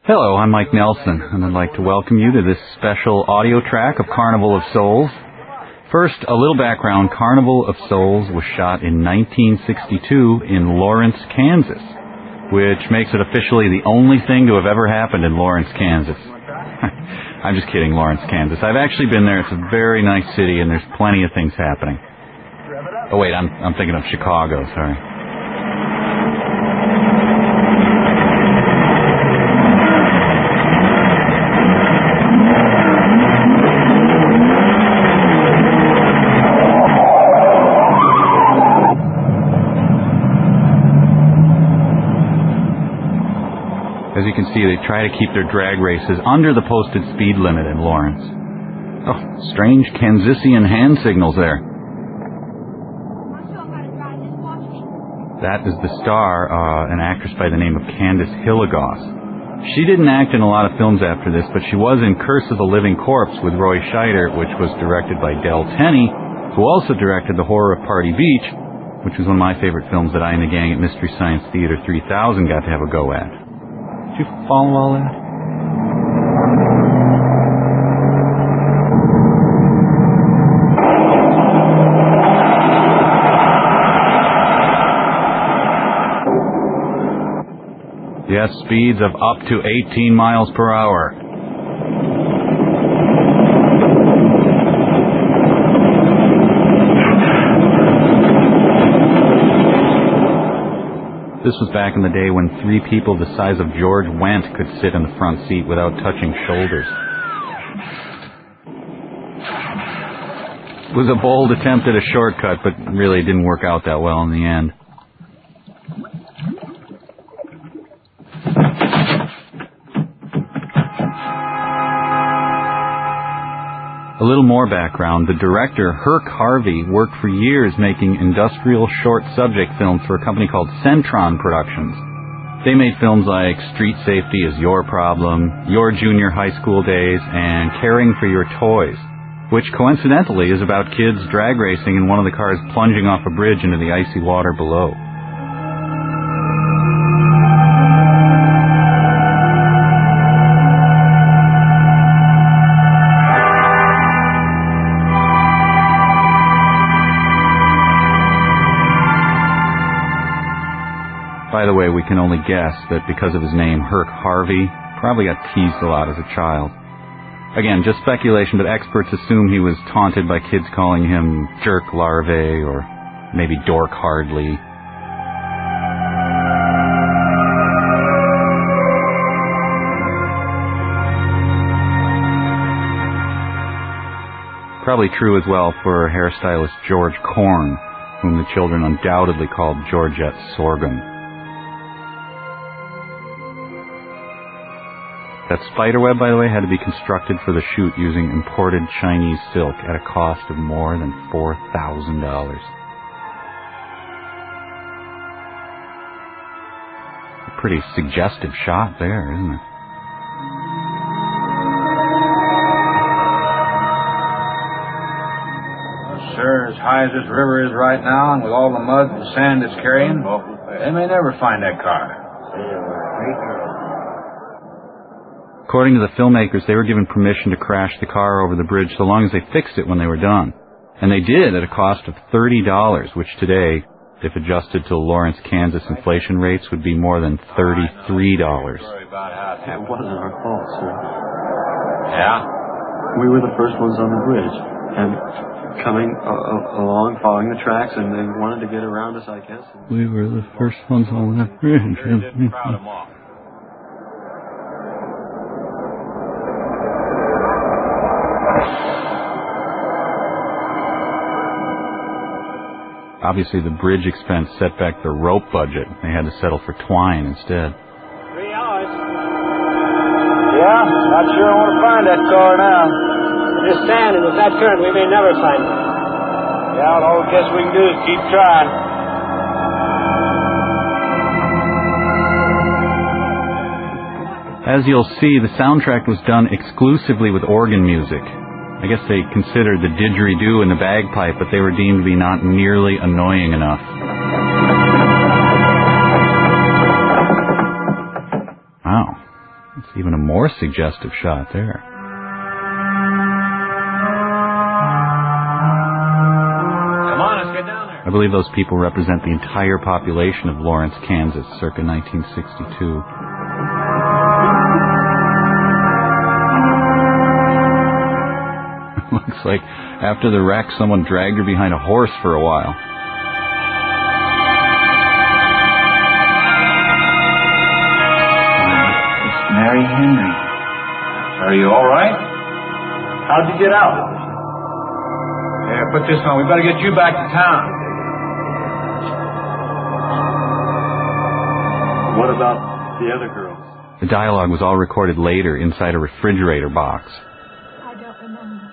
Hello, I'm Mike Nelson, and I'd like to welcome you to this special audio track of Carnival of Souls. First, a little background. Carnival of Souls was shot in 1962 in Lawrence, Kansas, which makes it officially the only thing to have ever happened in Lawrence, Kansas. I'm just kidding, Lawrence, Kansas. I've actually been there. It's a very nice city, and there's plenty of things happening. Oh, wait, I'm thinking of Chicago, sorry. As you can see, they try to keep their drag races under the posted speed limit in Lawrence. Oh, strange Kansasian hand signals there. That is the star, an actress by the name of Candice Hilligoss. She didn't act in a lot of films after this, but she was in Curse of the Living Corpse with Roy Scheider, which was directed by Del Tenney, who also directed The Horror of Party Beach, which was one of my favorite films that I and the gang at Mystery Science Theater 3000 got to have a go at. Did you follow all that? Yes, speeds of up to 18 miles per hour. This was back in the day when 3 people the size of George Wendt could sit in the front seat without touching shoulders. It was a bold attempt at a shortcut, but really didn't work out that well in the end. A little more background. The director, Herc Harvey, worked for years making industrial short subject films for a company called Centron Productions. They made films like Street Safety is Your Problem, Your Junior High School Days, and Caring for Your Toys, which coincidentally is about kids drag racing and one of the cars plunging off a bridge into the icy water below. By the way, we can only guess that because of his name, Herc Harvey, probably got teased a lot as a child. Again, just speculation, but experts assume he was taunted by kids calling him Jerk Larvae or maybe Dork Hardly. Probably true as well for hairstylist George Korn, whom the children undoubtedly called Georgette Sorghum. That spiderweb, by the way, had to be constructed for the shoot using imported Chinese silk at a cost of more than $4,000. A pretty suggestive shot there, isn't it? Sir, as high as this river is right now, and with all the mud and sand it's carrying, they may never find that car. According to the filmmakers, they were given permission to crash the car over the bridge so long as they fixed it when they were done. And they did at a cost of $30, which today, if adjusted to Lawrence, Kansas inflation rates, would be more than $33. It wasn't our fault, sir. Yeah? We were the first ones on the bridge, and coming along, following the tracks, and they wanted to get around us, I guess. We were the first ones on the bridge. Didn't crowd them off. Obviously, the bridge expense set back their rope budget. They had to settle for twine instead. 3 hours. Yeah, not sure I want to find that car now. This sand and with that current, we may never find it. Yeah, all I guess we can do is keep trying. As you'll see, the soundtrack was done exclusively with organ music. I guess they considered the didgeridoo and the bagpipe, but they were deemed to be not nearly annoying enough. Wow. It's even a more suggestive shot there. Come on, let's get down there. I believe those people represent the entire population of Lawrence, Kansas, circa 1962. Looks like after the wreck, someone dragged her behind a horse for a while. It's Mary Henry. Are you all right? How'd you get out? Here, put this on. We better get you back to town. What about the other girls? The dialogue was all recorded later inside a refrigerator box. I don't remember.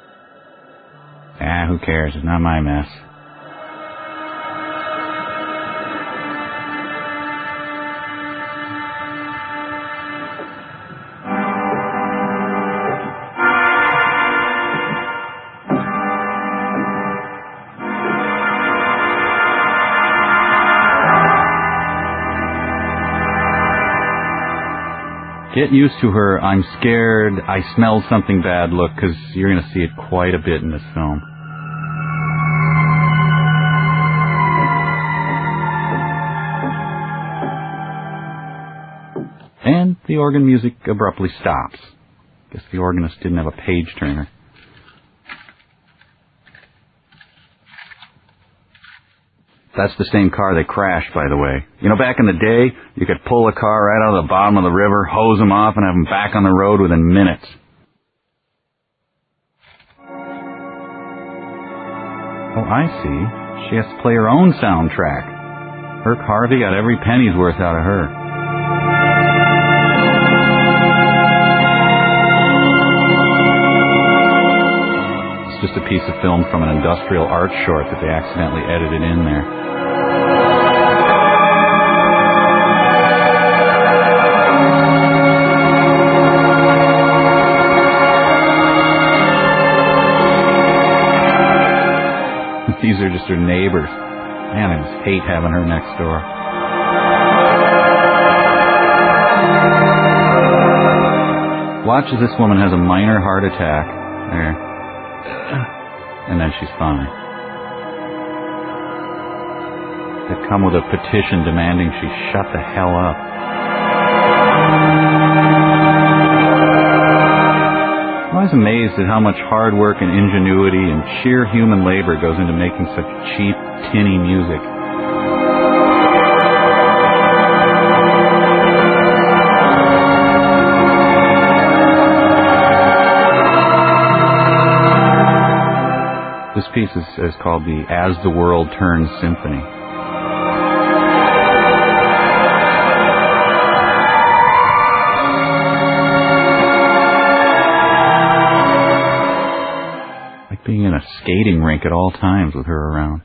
Who cares? It's not my mess. Get used to her "I'm scared, I smell something bad" look, because you're going to see it quite a bit in this film. And the organ music abruptly stops. Guess the organist didn't have a page turner. That's the same car they crashed, by the way. You know, back in the day, you could pull a car right out of the bottom of the river, hose them off, and have them back on the road within minutes. Oh, I see. She has to play her own soundtrack. Herc Harvey got every penny's worth out of her. It's just a piece of film from an industrial art short that they accidentally edited in there. These are just her neighbors. Man, I just hate having her next door. Watch as this woman has a minor heart attack. There. And then she's fine. They come with a petition demanding she shut the hell up. I was amazed at how much hard work and ingenuity and sheer human labor goes into making such cheap, tinny music. This piece is called the As the World Turns Symphony. Being in a skating rink at all times with her around.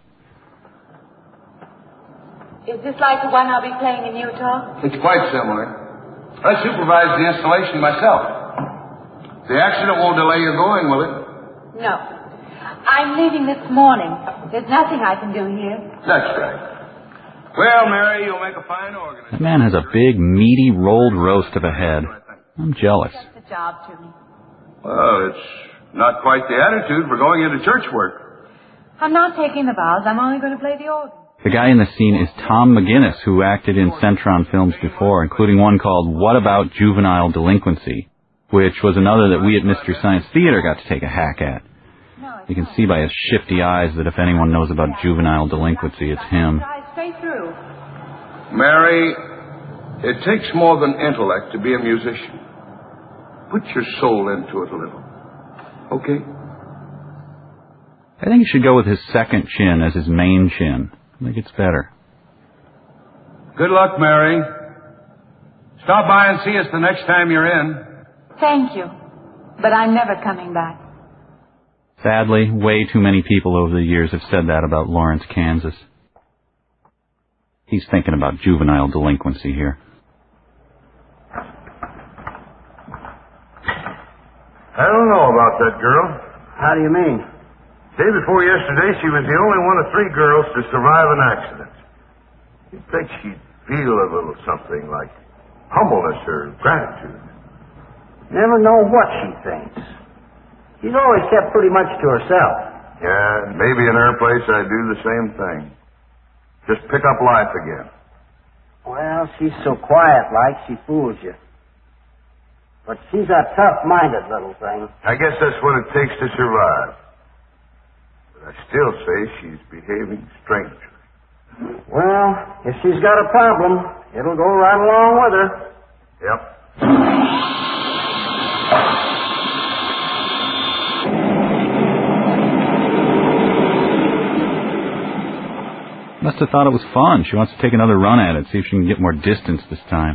Is this like the one I'll be playing in Utah? It's quite similar. I supervised the installation myself. The accident won't delay your going, will it? No. I'm leaving this morning. There's nothing I can do here. That's right. Well, Mary, you'll make a fine organist. That man has a big, meaty, rolled roast of a head. I'm jealous. Just a job to me. Well, it's not quite the attitude for going into church work. I'm not taking the vows. I'm only going to play the organ. The guy in the scene is Tom McGinnis, who acted in Centron films before, including one called What About Juvenile Delinquency, which was another that we at Mystery Science Theater got to take a hack at. You can see by his shifty eyes that if anyone knows about juvenile delinquency, it's him. Stay through. Mary, it takes more than intellect to be a musician. Put your soul into it a little. Okay? I think he should go with his second chin as his main chin. I think it's better. Good luck, Mary. Stop by and see us the next time you're in. Thank you. But I'm never coming back. Sadly, way too many people over the years have said that about Lawrence, Kansas. He's thinking about juvenile delinquency here. I don't know about that girl. How do you mean? Day before yesterday, she was the only one of 3 girls to survive an accident. You'd think she'd feel a little something like humbleness or gratitude. Never know what she thinks. She's always kept pretty much to herself. Yeah, maybe in her place I'd do the same thing. Just pick up life again. Well, she's so quiet-like, she fools you. But she's a tough-minded little thing. I guess that's what it takes to survive. But I still say she's behaving strangely. Well, if she's got a problem, it'll go right along with her. Yep. Must have thought it was fun. She wants to take another run at it, see if she can get more distance this time.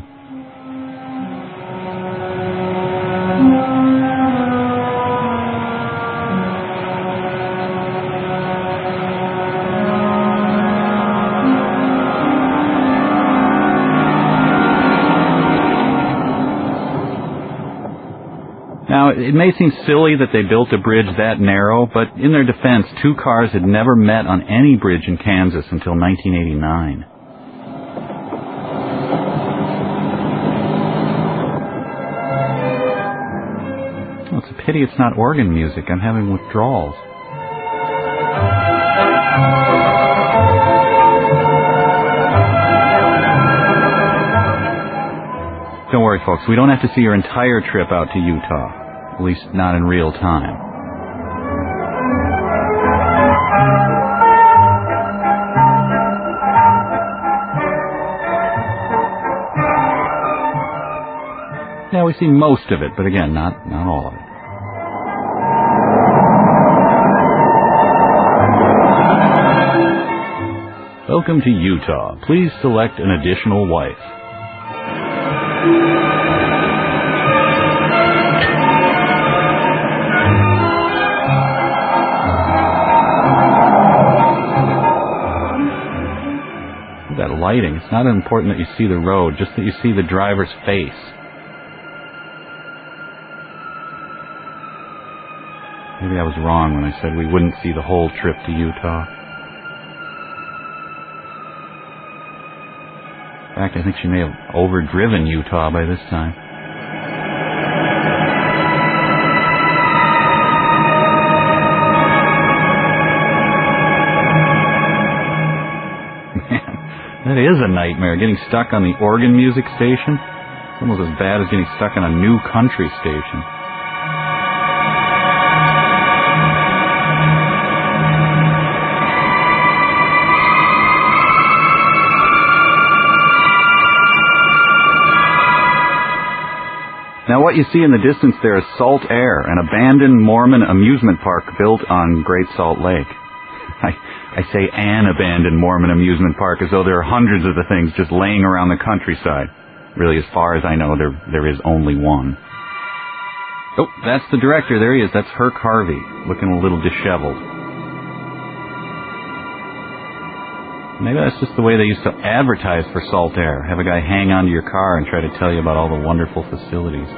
Now, it may seem silly that they built a bridge that narrow, but in their defense, two cars had never met on any bridge in Kansas until 1989. Oh, it's a pity it's not organ music. I'm having withdrawals. Don't worry, folks. We don't have to see your entire trip out to Utah. At least not in real time. Yeah, we see most of it, but again, not all of it. Welcome to Utah. Please select an additional wife. That lighting, it's not important that you see the road, just that you see the driver's face. Maybe I was wrong when I said we wouldn't see the whole trip to Utah. In fact, I think she may have overdriven Utah by this time. That is a nightmare, getting stuck on the organ music station. It's almost as bad as getting stuck on a new country station. Now what you see in the distance there is Salt Air, an abandoned Mormon amusement park built on Great Salt Lake. I say an abandoned Mormon amusement park as though there are hundreds of the things just laying around the countryside. Really, as far as I know, there is only one. Oh, that's the director. There he is. That's Herc Harvey, looking a little disheveled. Maybe that's just the way they used to advertise for Salt Air. Have a guy hang onto your car and try to tell you about all the wonderful facilities.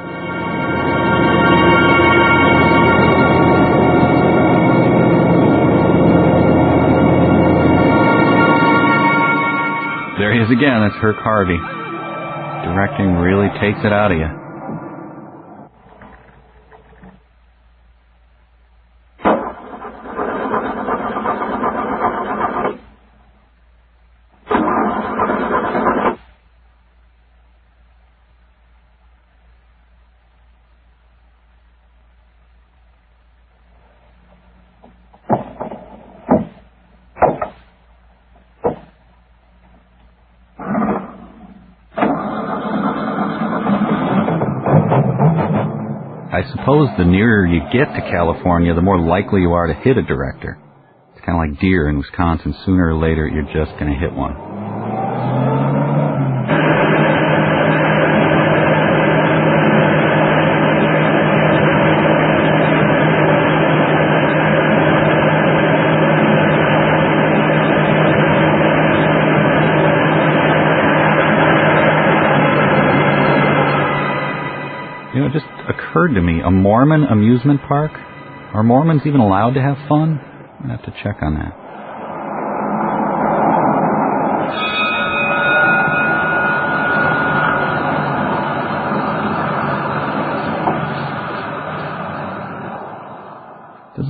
There he is again. That's Herc Harvey. Directing really takes it out of you. I suppose the nearer you get to California, the more likely you are to hit a director. It's kind of like deer in Wisconsin. Sooner or later, you're just going to hit one. You know, it just occurred to me, a Mormon amusement park? Are Mormons even allowed to have fun? I'm going to have to check on that.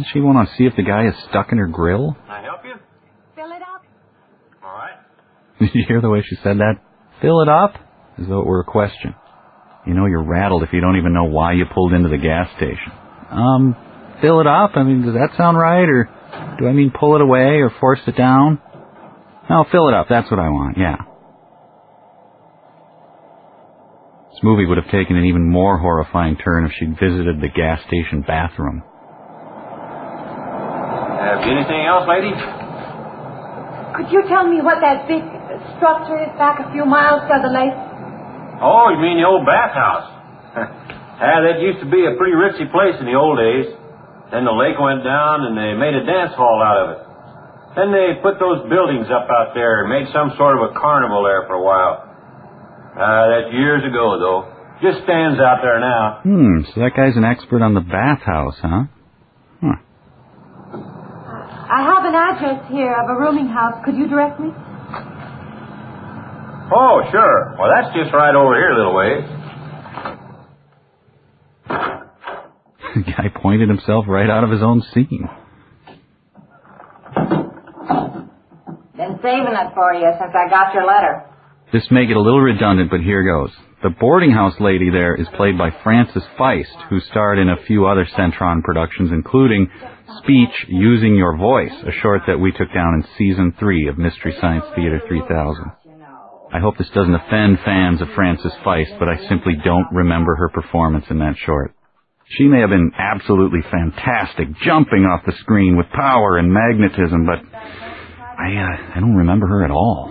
she want to see if the guy is stuck in her grill? Can I help you? Fill it up. All right. Did you hear the way she said that? Fill it up? As though it were a question. You know you're rattled if you don't even know why you pulled into the gas station. Fill it up? I mean, does that sound right? Or do I mean pull it away or force it down? No, fill it up. That's what I want, yeah. This movie would have taken an even more horrifying turn if she'd visited the gas station bathroom. Anything else, lady? Could you tell me what that big structure is back a few miles to the lake? Oh, you mean the old bathhouse? That used to be a pretty ritzy place in the old days. Then the lake went down and they made a dance hall out of it. Then they put those buildings up out there and made some sort of a carnival there for a while. That's years ago, though. Just stands out there now. So that guy's an expert on the bathhouse, huh? I have an address here of a rooming house. Could you direct me? Oh, sure. Well, that's just right over here a little ways. The guy pointed himself right out of his own scene. Been saving it for you since I got your letter. This may get a little redundant, but here goes. The boarding house lady there is played by Frances Feist, who starred in a few other Centron productions, including Speech Using Your Voice, a short that we took down in Season 3 of Mystery Science Theater 3000. I hope this doesn't offend fans of Frances Feist, but I simply don't remember her performance in that short. She may have been absolutely fantastic, jumping off the screen with power and magnetism, but I don't remember her at all.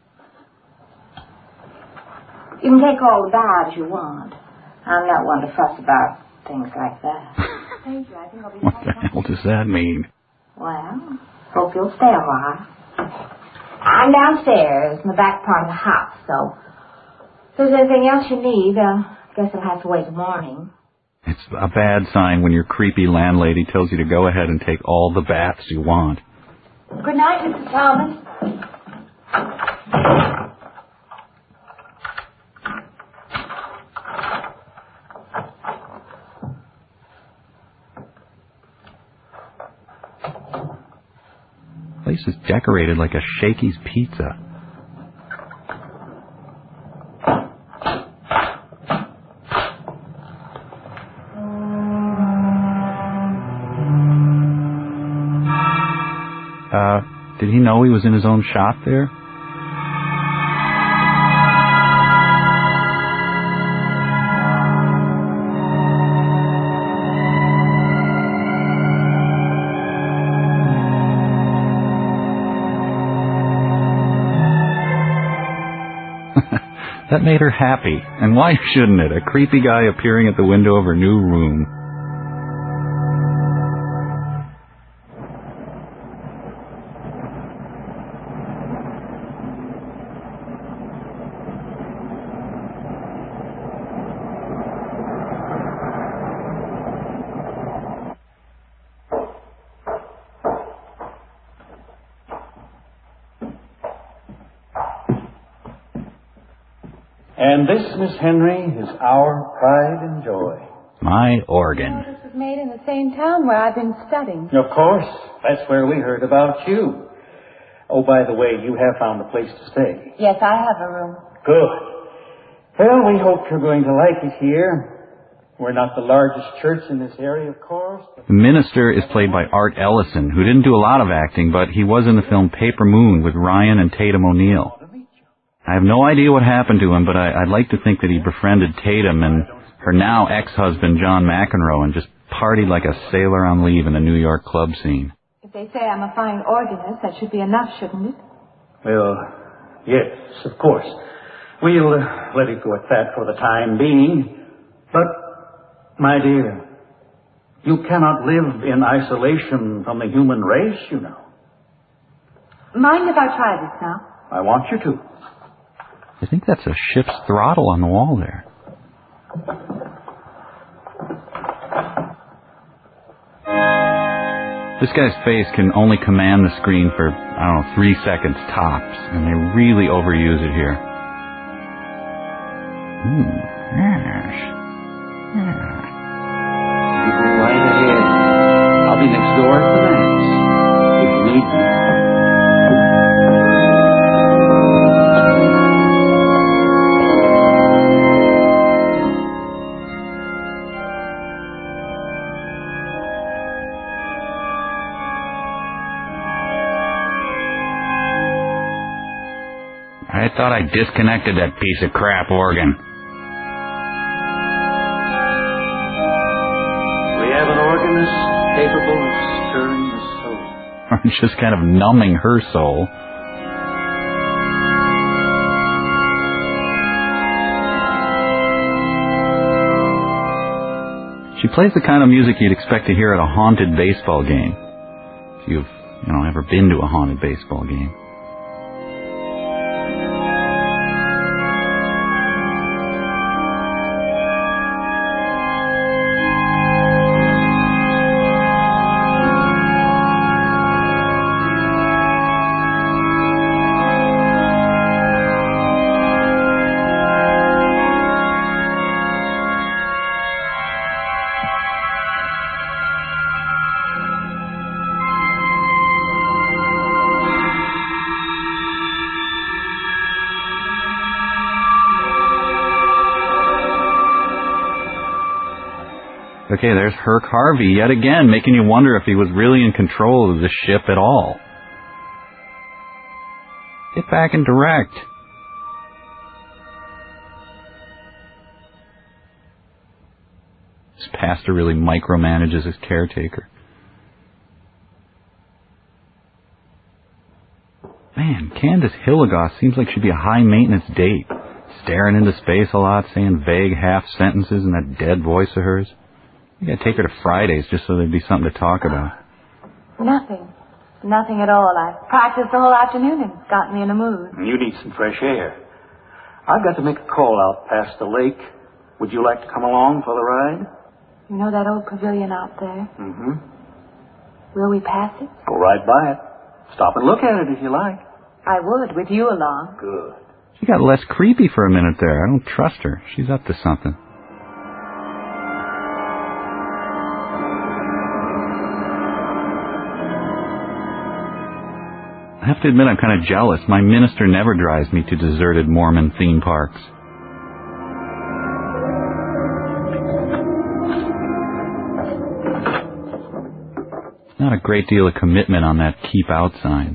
You can take all the baths you want. I'm not one to fuss about things like that. Thank you. I think I'll be What the hell does that mean? Well, hope you'll stay a while. I'm downstairs in the back part of the house, so if there's anything else you need, I guess I'll have to wait till morning. It's a bad sign when your creepy landlady tells you to go ahead and take all the baths you want. Good night, Mrs. Thomas. The place is decorated like a Shakey's Pizza. Did he know he was in his own shop there? That made her happy. And why shouldn't it? A creepy guy appearing at the window of her new room. And this, Miss Henry, is our pride and joy. My organ. This was made in the same town where I've been studying. Of course, that's where we heard about you. Oh, by the way, you have found a place to stay. Yes, I have a room. Good. Well, we hope you're going to like it here. We're not the largest church in this area, of course. The minister is played by Art Ellison, who didn't do a lot of acting, but he was in the film Paper Moon with Ryan and Tatum O'Neal. I have no idea what happened to him, but I'd like to think that he befriended Tatum and her now ex-husband John McEnroe and just partied like a sailor on leave in a New York club scene. If they say I'm a fine organist, that should be enough, shouldn't it? Well, yes, of course. We'll let it go at that for the time being. But, my dear, you cannot live in isolation from the human race, you know. Mind if I try this now? I want you to. I think that's a ship's throttle on the wall there. This guy's face can only command the screen for, 3 seconds tops, and they really overuse it here. Right ahead. I'll be next door Thought I disconnected that piece of crap organ. We have an organist capable of stirring the soul. Or just kind of numbing her soul. She plays the kind of music you'd expect to hear at a haunted baseball game. If you've, ever been to a haunted baseball game. Okay, there's Herc Harvey yet again, making you wonder if he was really in control of the ship at all. Get back and direct. This pastor really micromanages his caretaker. Man, Candace Hilligoss seems like she'd be a high-maintenance date. Staring into space a lot, saying vague half-sentences in that dead voice of hers. You gotta take her to Fridays just so there'd be something to talk about. Nothing at all. I practiced the whole afternoon and got me in a mood. You need some fresh air. I've got to make a call out past the lake. Would you like to come along for the ride? You know that old pavilion out there? Mm-hmm. Will we pass it? Go right by it. Stop and look at it if you like. I would, with you along. Good. She got less creepy for a minute there. I don't trust her. She's up to something. I have to admit I'm kind of jealous. My minister never drives me to deserted Mormon theme parks. Not a great deal of commitment on that keep out sign.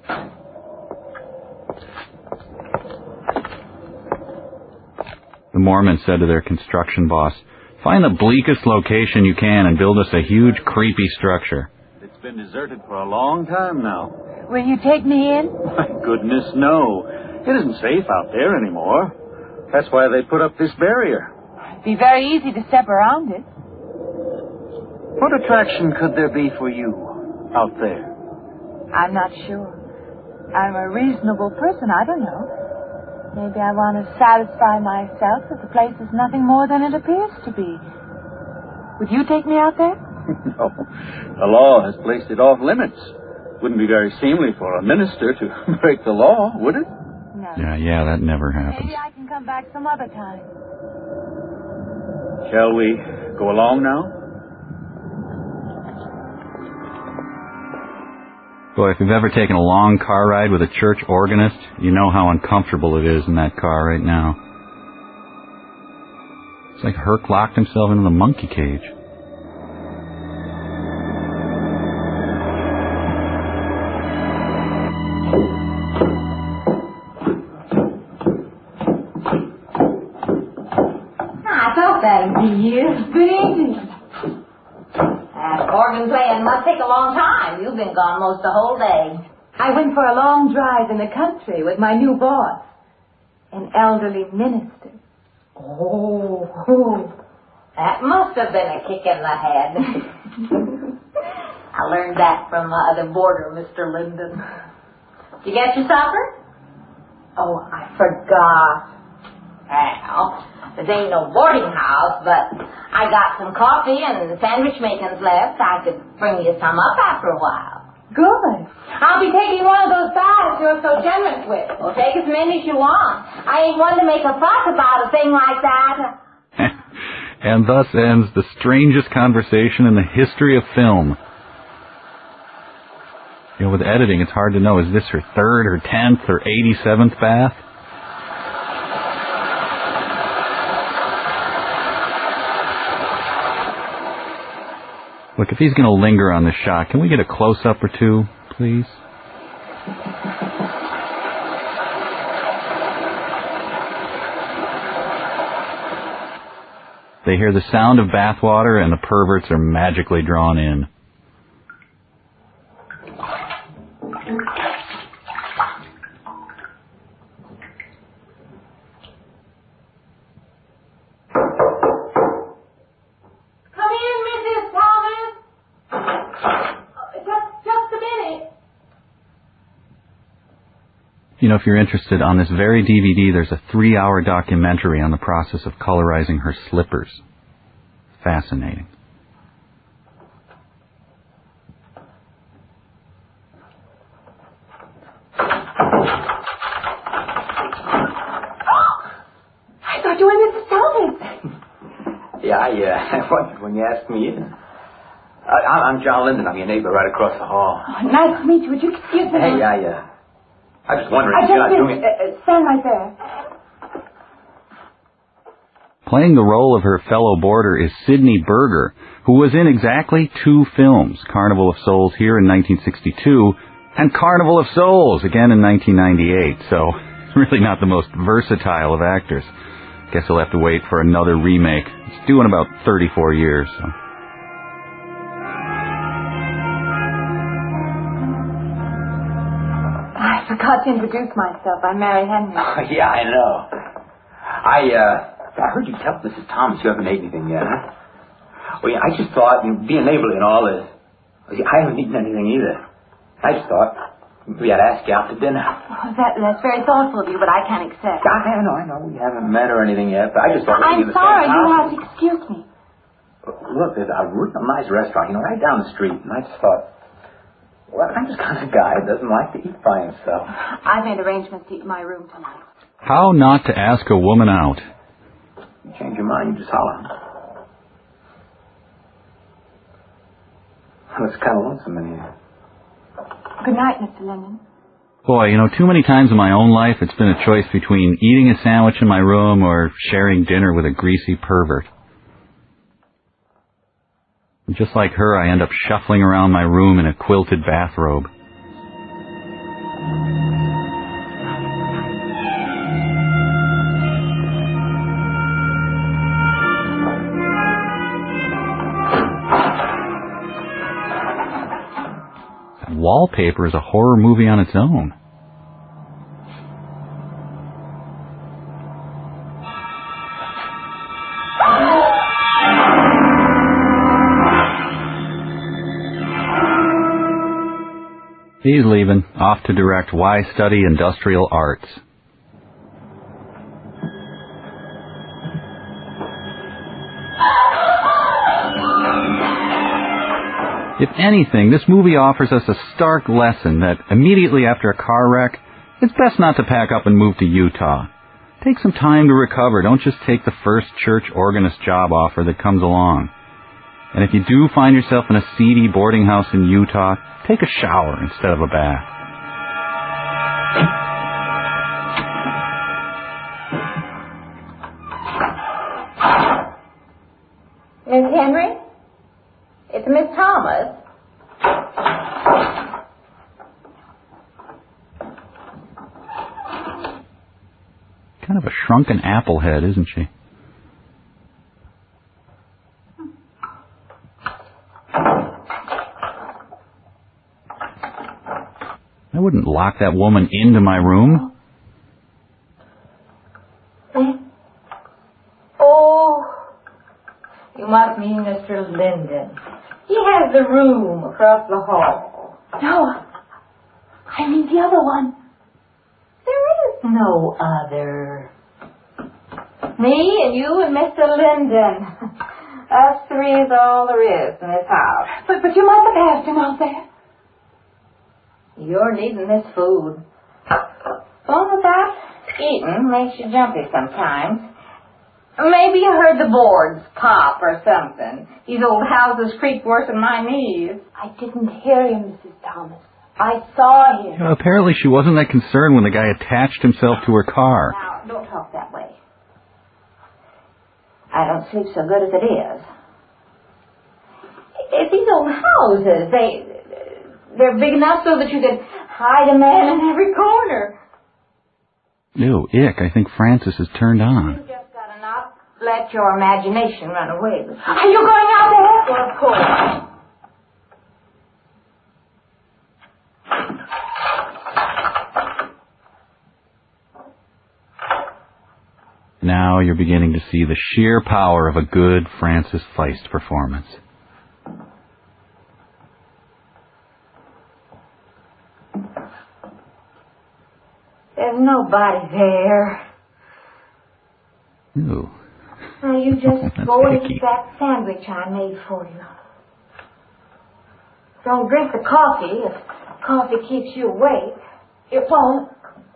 The Mormons said to their construction boss, "Find the bleakest location you can and build us a huge creepy structure." It's been deserted for a long time now. Will you take me in? My goodness, no. It isn't safe out there anymore. That's why they put up this barrier. It'd be very easy to step around it. What attraction could there be for you out there? I'm not sure. I'm a reasonable person. I don't know. Maybe I want to satisfy myself that the place is nothing more than it appears to be. Would you take me out there? No. The law has placed it off limits. Wouldn't be very seemly for a minister to break the law, would it? No. Yeah, that never happens. Maybe I can come back some other time. Shall we go along now? Boy, if you've ever taken a long car ride with a church organist, you know how uncomfortable it is in that car right now. It's like Herc locked himself into the monkey cage. Good evening. That organ playing must take a long time. You've been gone most the whole day. I went for a long drive in the country with my new boss, an elderly minister. Oh, that must have been a kick in the head. I learned that from my other boarder, Mr. Linden. Did you get your supper? Oh, I forgot. Well, this ain't no boarding house, but I got some coffee and sandwich makings left. I could bring you some up after a while. Good. I'll be taking one of those baths you're so generous with. Well, take as many as you want. I ain't one to make a fuss about a thing like that. And thus ends the strangest conversation in the history of film. You know, with editing, it's hard to know, is this her 3rd or 10th or 87th bath? Look, if he's going to linger on this shot, can we get a close-up or two, please? They hear the sound of bathwater and the perverts are magically drawn in. You know, if you're interested, on this very DVD, there's a 3-hour documentary on the process of colorizing her slippers. Fascinating. I thought you were Mrs. Thomas. Yeah, I wondered when you asked me in. I'm John Linden. I'm your neighbor right across the hall. Oh, nice to meet you. Would you excuse me? Hey, I was wondering if you're not doing it. Stand right there. Playing the role of her fellow boarder is Sidney Berger, who was in exactly 2 films, Carnival of Souls here in 1962 and Carnival of Souls again in 1998, so really not the most versatile of actors. Guess he'll have to wait for another remake. It's due in about 34 years, so... I forgot to introduce myself. I'm Mary Henry. Oh, yeah, I know. I heard you tell Mrs. Thomas you haven't ate anything yet, huh? Well, yeah, I just thought, being neighborly and all this, I haven't eaten anything either. I just thought we had to ask you out to dinner. Oh, that's very thoughtful of you, but I can't accept. I know. We haven't met or anything yet, but I just thought... I'm sorry. You have to excuse me. Look, there's a real nice restaurant, right down the street, and I just thought... Well, I'm just kind of guy that doesn't like to eat by himself. I've made arrangements to eat in my room tonight. How not to ask a woman out? You change your mind, you just holler. Well, it's kind of lonesome in here. Good night, Mr. Linden. Boy, too many times in my own life it's been a choice between eating a sandwich in my room or sharing dinner with a greasy pervert. Just like her, I end up shuffling around my room in a quilted bathrobe. That wallpaper is a horror movie on its own. He's leaving, off to direct Why Study Industrial Arts. If anything, this movie offers us a stark lesson that immediately after a car wreck, it's best not to pack up and move to Utah. Take some time to recover. Don't just take the first church organist job offer that comes along. And if you do find yourself in a seedy boarding house in Utah, take a shower instead of a bath. Miss Henry? It's Miss Thomas. Kind of a shrunken applehead, isn't she? I wouldn't lock that woman into my room. Oh, you must mean Mr. Linden. He has the room across the hall. No, I mean the other one. There is no other. Me and you and Mr. Linden. Us three is all there is in this house. But you must have asked him out there. You're needing this food. All about eating makes you jumpy sometimes. Maybe you heard the boards pop or something. These old houses creak worse than my knees. I didn't hear him, Mrs. Thomas. I saw him. Apparently she wasn't that concerned when the guy attached himself to her car. Now, don't talk that way. I don't sleep so good as it is. If these old houses, they're big enough so that you could hide a man in every corner. Ew, ick. I think Francis is turned on. You just got enough let your imagination run away with you. Are you going out there? Well, of course. Now you're beginning to see the sheer power of a good Frances Feist performance. There's nobody there. Ooh. Now you just That's go and icky. eat that sandwich I made for you. Don't drink the coffee. If coffee keeps you awake, it won't.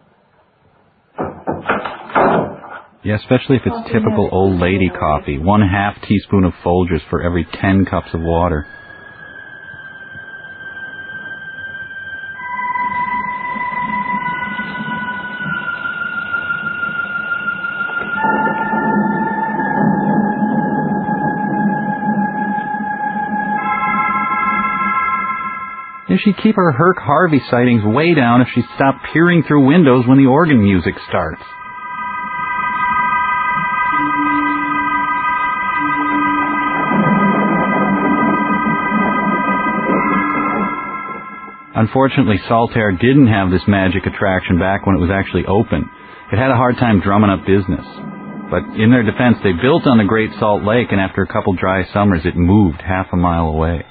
Yeah, especially if it's typical old lady coffee. 1/2 teaspoon of Folgers for every 10 cups of water. If she'd keep her Herc Harvey sightings way down if she stopped peering through windows when the organ music starts. Unfortunately, Saltaire didn't have this magic attraction back when it was actually open. It had a hard time drumming up business. But in their defense, they built on the Great Salt Lake, and after a couple dry summers, it moved half a mile away.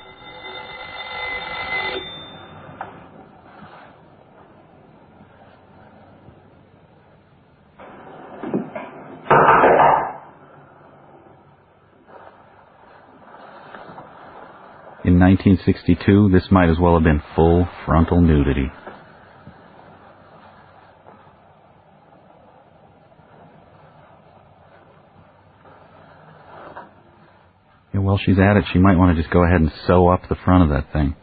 In 1962, this might as well have been full frontal nudity. Yeah, while she's at it, she might want to just go ahead and sew up the front of that thing.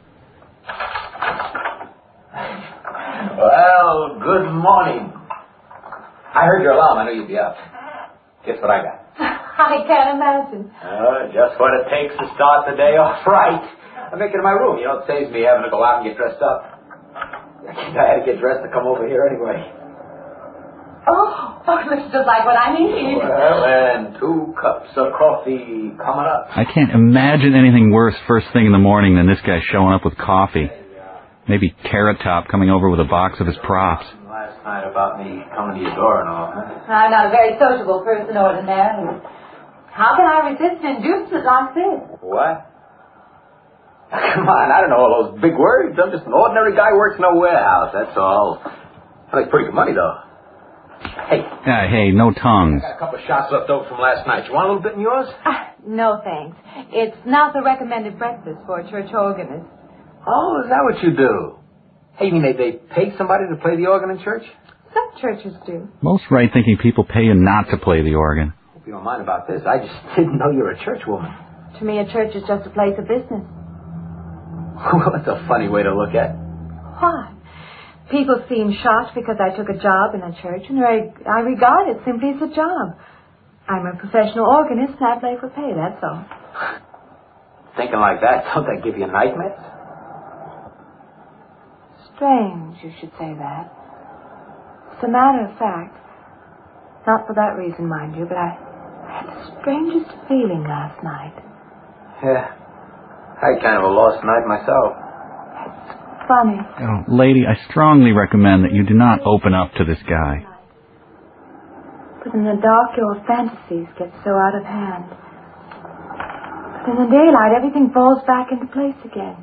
Well, good morning. I heard your alarm. I knew you'd be up. Guess what I got? I can't imagine. Just what it takes to start the day off right. I make it in my room. You know, it saves me having to go out and get dressed up. I had to get dressed to come over here anyway. Oh, it looks just like what I need. Well, and 2 cups of coffee coming up. I can't imagine anything worse first thing in the morning than this guy showing up with coffee. Maybe Carrot Top coming over with a box of his props. Last night about me coming to your door and all, huh? I'm not a very sociable person ordinarily. How can I resist an inducement like this? What? Come on, I don't know all those big words. I'm just an ordinary guy who works in a warehouse, that's all. I make pretty good money, though. Hey. Hey, no tongues. I got a couple of shots left over from last night. You want a little bit in yours? No, thanks. It's not the recommended breakfast for a church organist. Oh, is that what you do? Hey, you mean they pay somebody to play the organ in church? Some churches do. Most right-thinking people pay you not to play the organ. Hope you don't mind about this. I just didn't know you were a church woman. To me, a church is just a place of business. Well, that's a funny way to look at it. Why? People seem shocked because I took a job in a church, and I regard it simply as a job. I'm a professional organist, and I play for pay, that's all. Thinking like that, don't that give you nightmares? Strange you should say that. As a matter of fact, not for that reason, mind you, but I had the strangest feeling last night. Yeah. I had kind of a lost night myself. Funny. Oh, lady, I strongly recommend that you do not open up to this guy. But in the dark, your fantasies get so out of hand. But in the daylight, everything falls back into place again.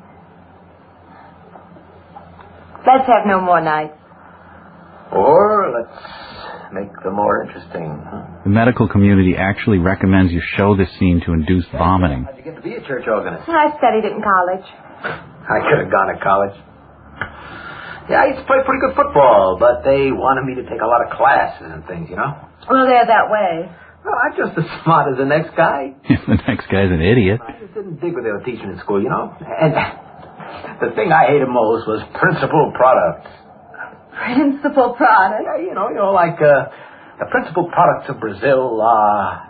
Let's have no more nights. Or let's make them more interesting. The medical community actually recommends you show this scene to induce vomiting. How'd you get to be a church organist? I studied it in college. I could have gone to college. Yeah, I used to play pretty good football, but they wanted me to take a lot of classes and things, you know? Well, they're that way. Well, I'm just as smart as the next guy. The next guy's an idiot. I just didn't dig what they were teaching in school, you know? And the thing I hated most was principal products. Principal product? Yeah, you know, like the principal products of Brazil are...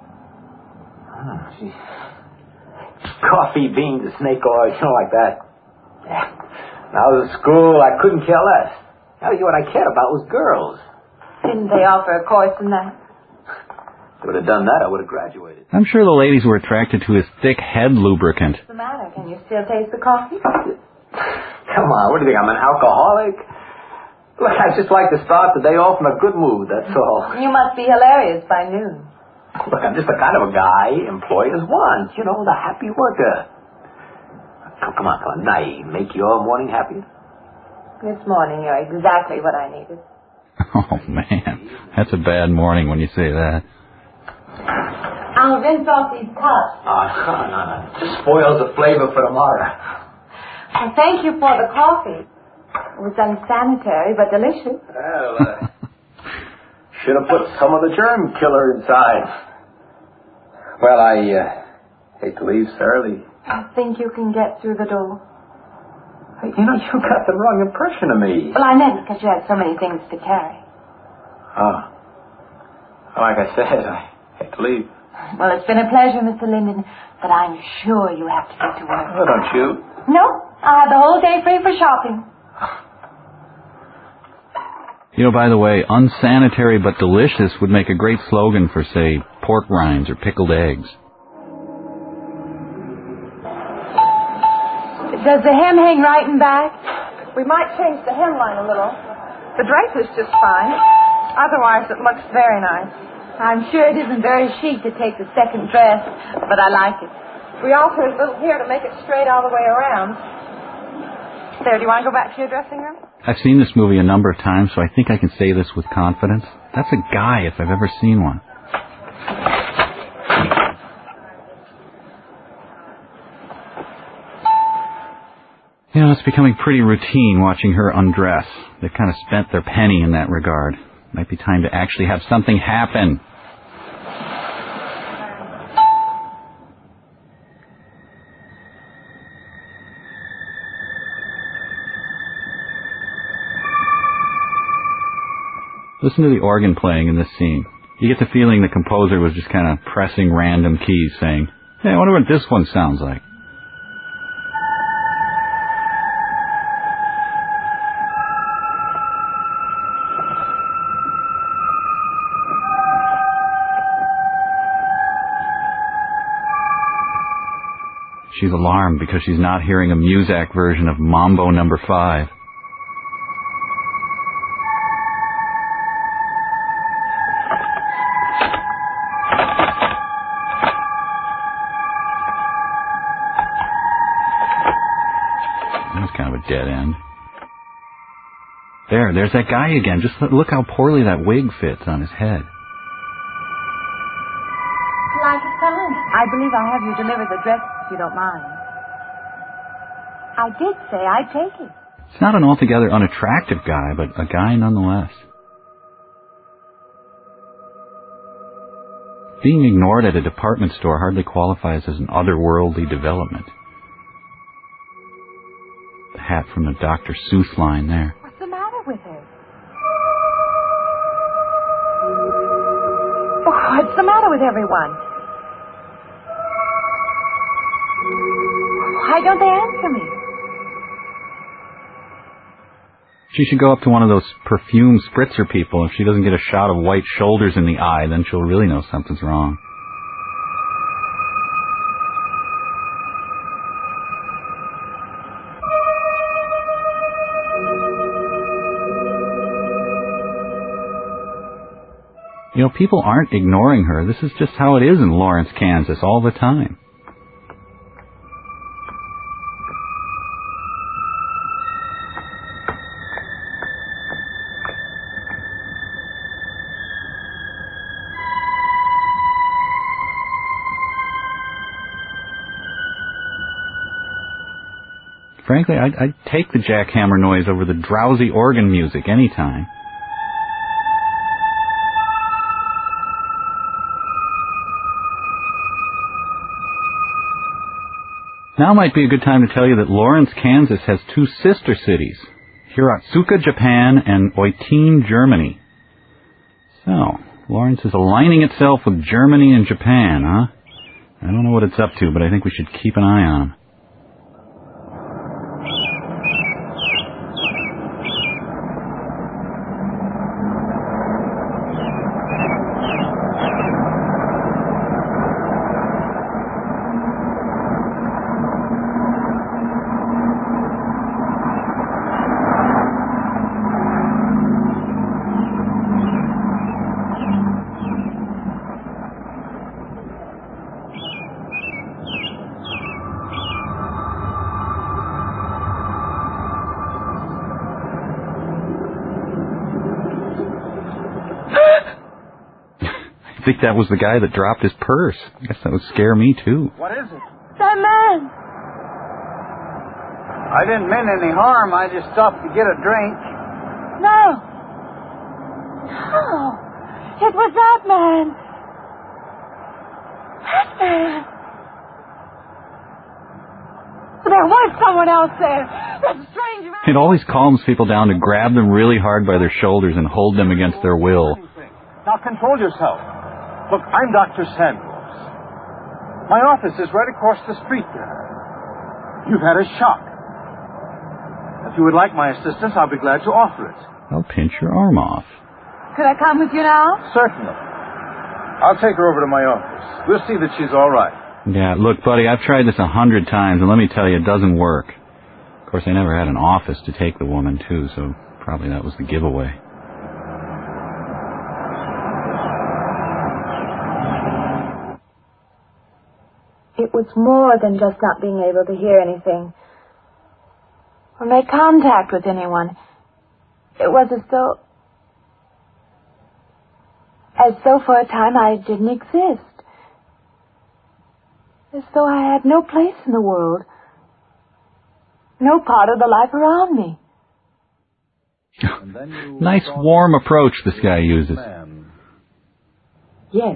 coffee, beans, and snake oil, you know, like that. Yeah. When I was at school, I couldn't care less. Tell you what I cared about was girls. Didn't they offer a course in that? If I would have done that, I would have graduated. I'm sure the ladies were attracted to his thick head lubricant. What's the matter? Can you still taste the coffee? Come on, what do you think, I'm an alcoholic? Look, I just like to start the day off in a good mood, that's all. You must be hilarious by noon. Look, I'm just the kind of a guy employers want. You know, the happy worker. Come on. Now, make your morning happier. This morning, you're exactly what I needed. Oh, man. That's a bad morning when you say that. I'll rinse off these cups. No. Just spoils the flavor for tomorrow. Well, thank you for the coffee. It was unsanitary, but delicious. Well, should have put some of the germ killer inside. Well, I hate to leave so early. I think you can get through the door. Hey, you know, you got the wrong impression of me. Well, I meant because you had so many things to carry. Oh. Like I said, I hate to leave. Well, it's been a pleasure, Mr. Linden, but I'm sure you have to get to work. Oh, don't you? No, I have the whole day free for shopping. You know, by the way, unsanitary but delicious would make a great slogan for, say, pork rinds or pickled eggs. Does the hem hang right and back? We might change the hemline a little. The drape is just fine. Otherwise, it looks very nice. I'm sure it isn't very chic to take the second dress, but I like it. We altered a little here to make it straight all the way around. There, do you want to go back to your dressing room? I've seen this movie a number of times, so I think I can say this with confidence. That's a guy if I've ever seen one. You know, it's becoming pretty routine watching her undress. They've kind of spent their penny in that regard. Might be time to actually have something happen. Listen to the organ playing in this scene. You get the feeling the composer was just kind of pressing random keys saying, hey, I wonder what this one sounds like. She's alarmed because she's not hearing a Muzak version of Mambo No. 5. That's kind of a dead end. There's that guy again. Just look how poorly that wig fits on his head. Like it fine. I believe I'll have you deliver the dress if you don't mind. I did say I'd take it. It's not an altogether unattractive guy, but a guy nonetheless. Being ignored at a department store hardly qualifies as an otherworldly development. The hat from the Dr. Seuss line there. What's the matter with her? What's the matter with everyone? Why don't they answer me? She should go up to one of those perfume spritzer people. If she doesn't get a shot of white shoulders in the eye, then she'll really know something's wrong. You know, people aren't ignoring her. This is just how it is in Lawrence, Kansas all the time. Frankly, I'd take the jackhammer noise over the drowsy organ music anytime. Now might be a good time to tell you that Lawrence, Kansas has two sister cities, Hiratsuka, Japan, and Eutin, Germany. So, Lawrence is aligning itself with Germany and Japan, huh? I don't know what it's up to, but I think we should keep an eye on him. that was the guy that dropped his purse. I guess that would scare me, too. What is it? That man. I didn't mean any harm. I just stopped to get a drink. No. No. It was that man. That man. There was someone else there. That strange man. It always calms people down to grab them really hard by their shoulders and hold them against their will. Now control yourself. Look, I'm Dr. Sanders. My office is right across the street there. You've had a shock. If you would like my assistance, I'll be glad to offer it. I'll pinch your arm off. Could I come with you now? Certainly. I'll take her over to my office. We'll see that she's all right. Yeah, look, buddy, I've tried this 100 times, and let me tell you, it doesn't work. Of course, I never had an office to take the woman to, so probably that was the giveaway. It was more than just not being able to hear anything or make contact with anyone. It was as though for a time I didn't exist. As though I had no place in the world. No part of the life around me. Nice warm approach this guy uses. Yes.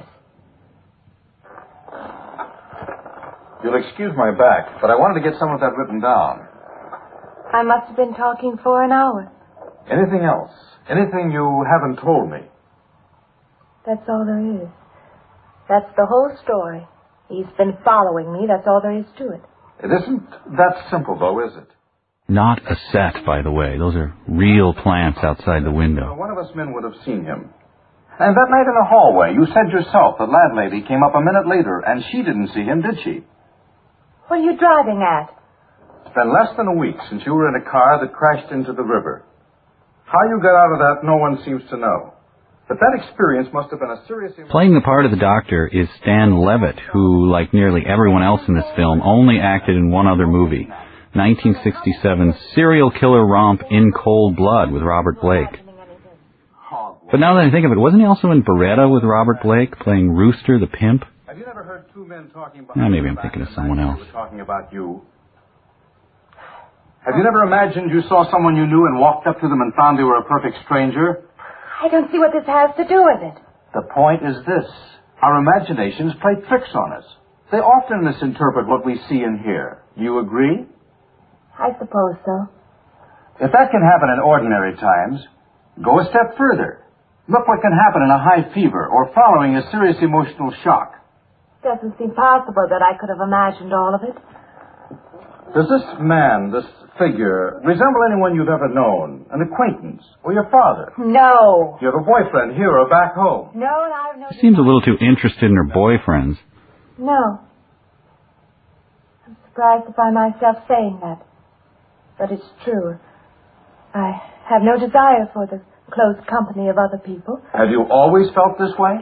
You'll excuse my back, but I wanted to get some of that written down. I must have been talking for an hour. Anything else? Anything you haven't told me? That's all there is. That's the whole story. He's been following me. That's all there is to it. It isn't that simple, though, is it? Not a set, by the way. Those are real plants outside the window. One of us men would have seen him. And that night in the hallway, you said yourself the landlady came up a minute later, and she didn't see him, did she? What are you driving at? It's been less than a week since you were in a car that crashed into the river. How you got out of that, no one seems to know. But that experience must have been a serious... Playing the part of the doctor is Stan Levitt, who, like nearly everyone else in this film, only acted in one other movie, 1967's serial killer romp In Cold Blood with Robert Blake. But now that I think of it, wasn't he also in Beretta with Robert Blake, playing Rooster the pimp? Have you never heard two men talking about... Maybe I'm thinking of someone else. Talking about you. Have you never imagined you saw someone you knew and walked up to them and found they were a perfect stranger? I don't see what this has to do with it. The point is this. Our imaginations play tricks on us. They often misinterpret what we see and hear. Do you agree? I suppose so. If that can happen in ordinary times, go a step further. Look what can happen in a high fever or following a serious emotional shock. Doesn't seem possible that I could have imagined all of it. Does this man, this figure, resemble anyone you've ever known? An acquaintance? Or your father? No. Do you have a boyfriend here or back home? No, I've no... She seems a little too interested in her boyfriends. No. I'm surprised to find myself saying that. But it's true. I have no desire for the close company of other people. Have you always felt this way?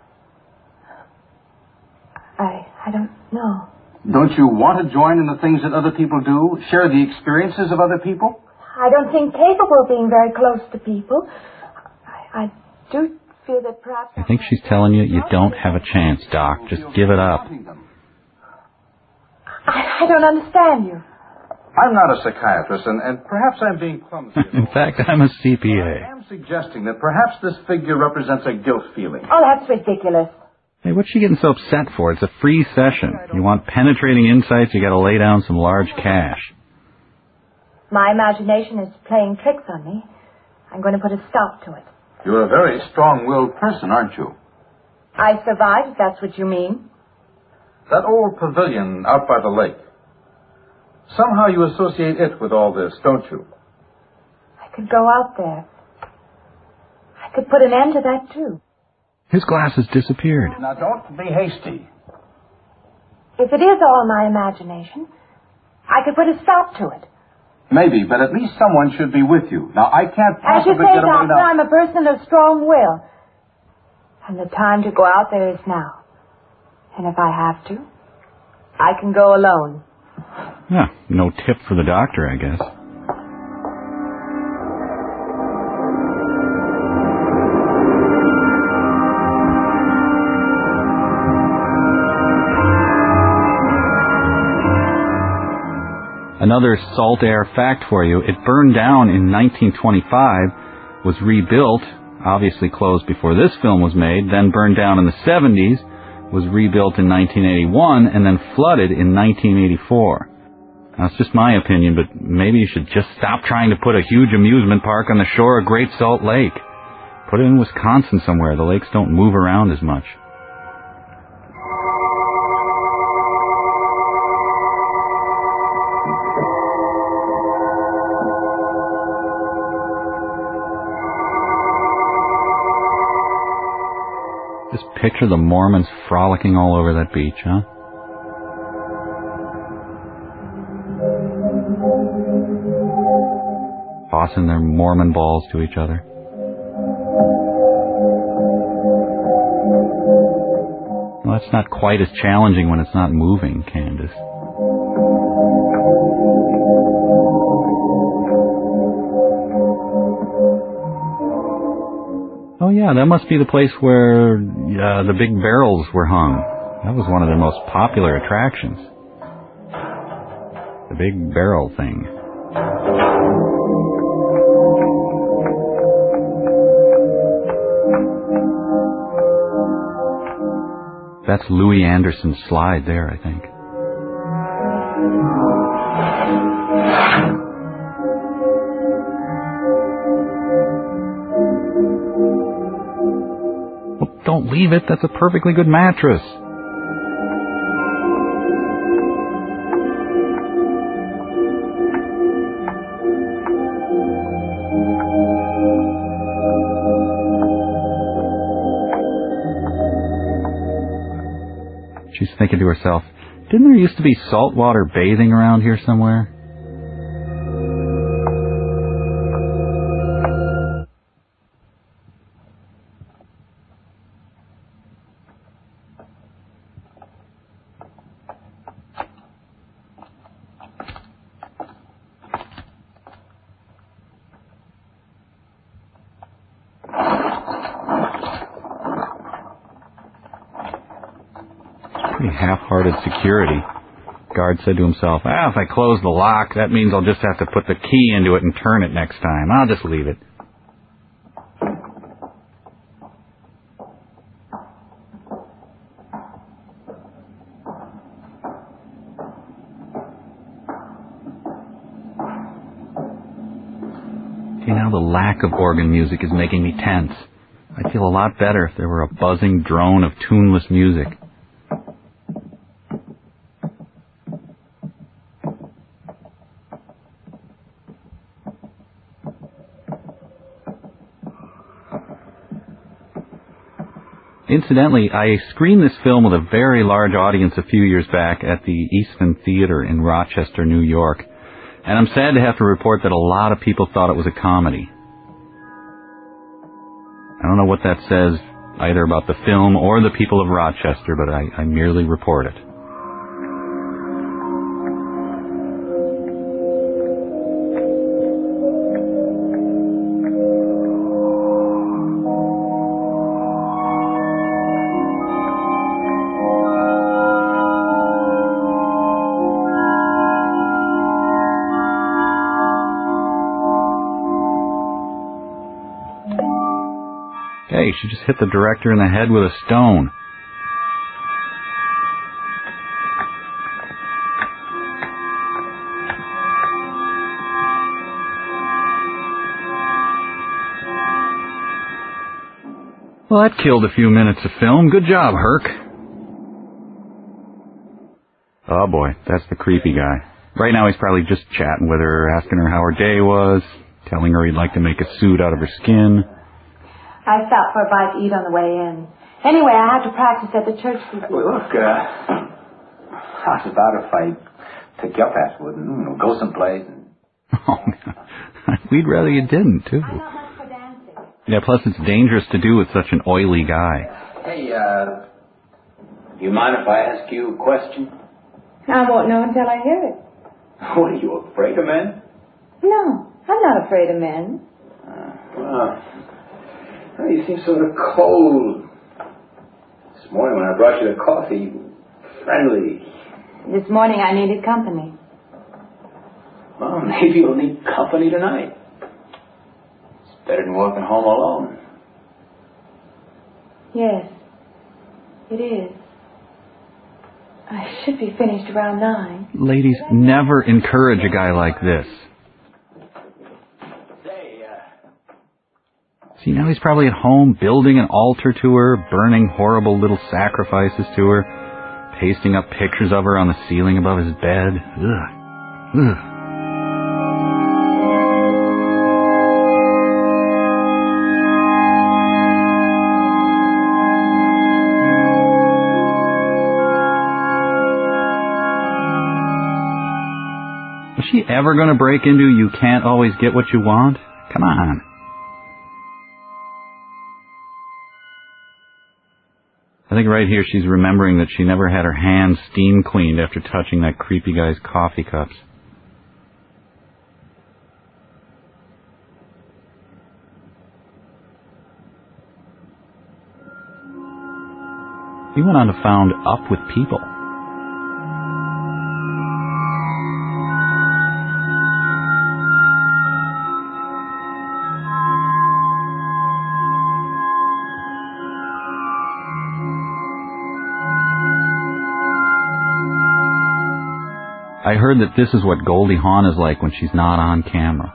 I don't know. Don't you want to join in the things that other people do? Share the experiences of other people? I don't think capable of being very close to people. I do feel that perhaps... I think she's telling you don't have a chance, Doc. Just give it up. I don't understand you. I'm not a psychiatrist, and perhaps I'm being clumsy. In fact, I'm a CPA. I am suggesting that perhaps this figure represents a guilt feeling. Oh, that's ridiculous. Hey, what's she getting so upset for? It's a free session. You want penetrating insights, you gotta lay down some large cash. My imagination is playing tricks on me. I'm going to put a stop to it. You're a very strong-willed person, aren't you? I survived, if that's what you mean. That old pavilion out by the lake. Somehow you associate it with all this, don't you? I could go out there. I could put an end to that, too. His glasses disappeared. Now, don't be hasty. If it is all my imagination, I could put a stop to it. Maybe, but at least someone should be with you. Now, I can't As you possibly say, get away Doctor, now. I'm a person of strong will. And the time to go out there is now. And if I have to, I can go alone. Yeah, no tip for the doctor, I guess. Another salt air fact for you, it burned down in 1925, was rebuilt, obviously closed before this film was made, then burned down in the 70s, was rebuilt in 1981, and then flooded in 1984. Now, it's just my opinion, but maybe you should just stop trying to put a huge amusement park on the shore of Great Salt Lake. Put it in Wisconsin somewhere. The lakes don't move around as much. Just picture the Mormons frolicking all over that beach, huh? Tossing their Mormon balls to each other. Well, that's not quite as challenging when it's not moving, Candace. Oh yeah, that must be the place where the big barrels were hung. That was one of their most popular attractions. The big barrel thing. That's Louis Anderson's slide there, I think. Don't leave it. That's a perfectly good mattress. She's thinking to herself, didn't there used to be saltwater bathing around here somewhere? Pretty half-hearted security. Guard said to himself, if I close the lock, that means I'll just have to put the key into it and turn it next time. I'll just leave it. See, now the lack of organ music is making me tense. I'd feel a lot better if there were a buzzing drone of tuneless music. Incidentally, I screened this film with a very large audience a few years back at the Eastman Theater in Rochester, New York, and I'm sad to have to report that a lot of people thought it was a comedy. I don't know what that says either about the film or the people of Rochester, but I merely report it. Hey, she just hit the director in the head with a stone. Well, that killed a few minutes of film. Good job, Herc. Oh boy, that's the creepy guy. Right now he's probably just chatting with her, asking her how her day was, telling her he'd like to make a suit out of her skin. I stopped for a bite to eat on the way in. Anyway, I have to practice at the church this evening. Well, look, how's about if I take you up Ashwood and go someplace? Oh, we'd rather you didn't, too. I'm not much for dancing. Yeah, plus it's dangerous to do with such an oily guy. Hey, you mind if I ask you a question? I won't know until I hear it. What, are you afraid of men? No, I'm not afraid of men. Well, you seem sort of cold. This morning when I brought you the coffee, you were friendly. This morning I needed company. Well, maybe you'll need company tonight. It's better than walking home alone. Yes, it is. I should be finished around 9. Ladies, never encourage a guy like this. See, now he's probably at home building an altar to her, burning horrible little sacrifices to her, pasting up pictures of her on the ceiling above his bed. Ugh. Ugh. Is she ever going to break into you can't always get what you want? Come on. I think right here she's remembering that she never had her hands steam cleaned after touching that creepy guy's coffee cups. He went on to found Up With People. I heard that this is what Goldie Hawn is like when she's not on camera.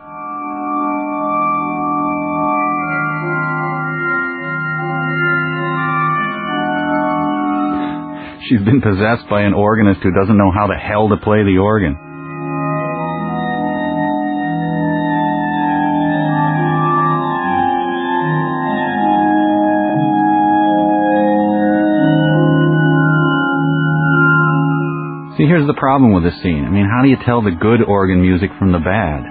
She's been possessed by an organist who doesn't know how the hell to play the organ. See, here's the problem with this scene. I mean, how do you tell the good organ music from the bad?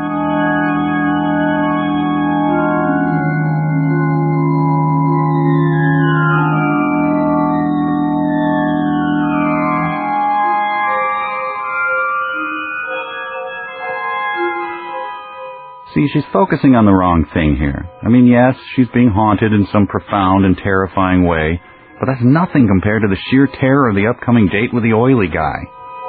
See, she's focusing on the wrong thing here. I mean, yes, she's being haunted in some profound and terrifying way, but that's nothing compared to the sheer terror of the upcoming date with the oily guy.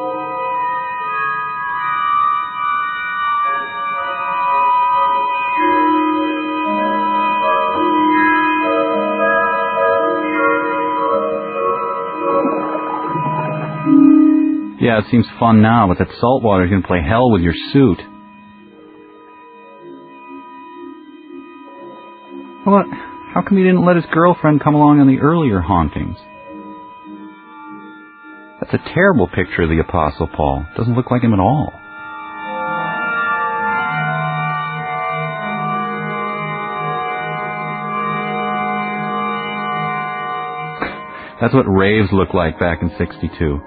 Yeah, it seems fun now, but that salt water's gonna play hell with your suit. What? How come he didn't let his girlfriend come along on the earlier hauntings? That's a terrible picture of the Apostle Paul. Doesn't look like him at all. That's what raves looked like back in '62.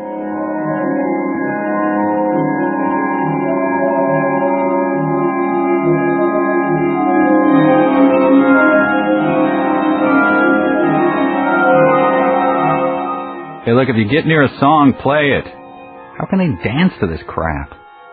Hey, look, if you get near a song, play it. How can they dance to this crap?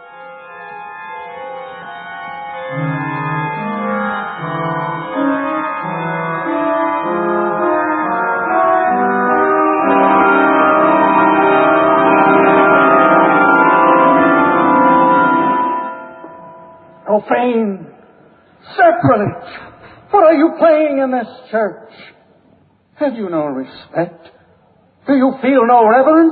Profane! Sacrilege! What are you playing in this church? Have you no respect? Do you feel no reverence?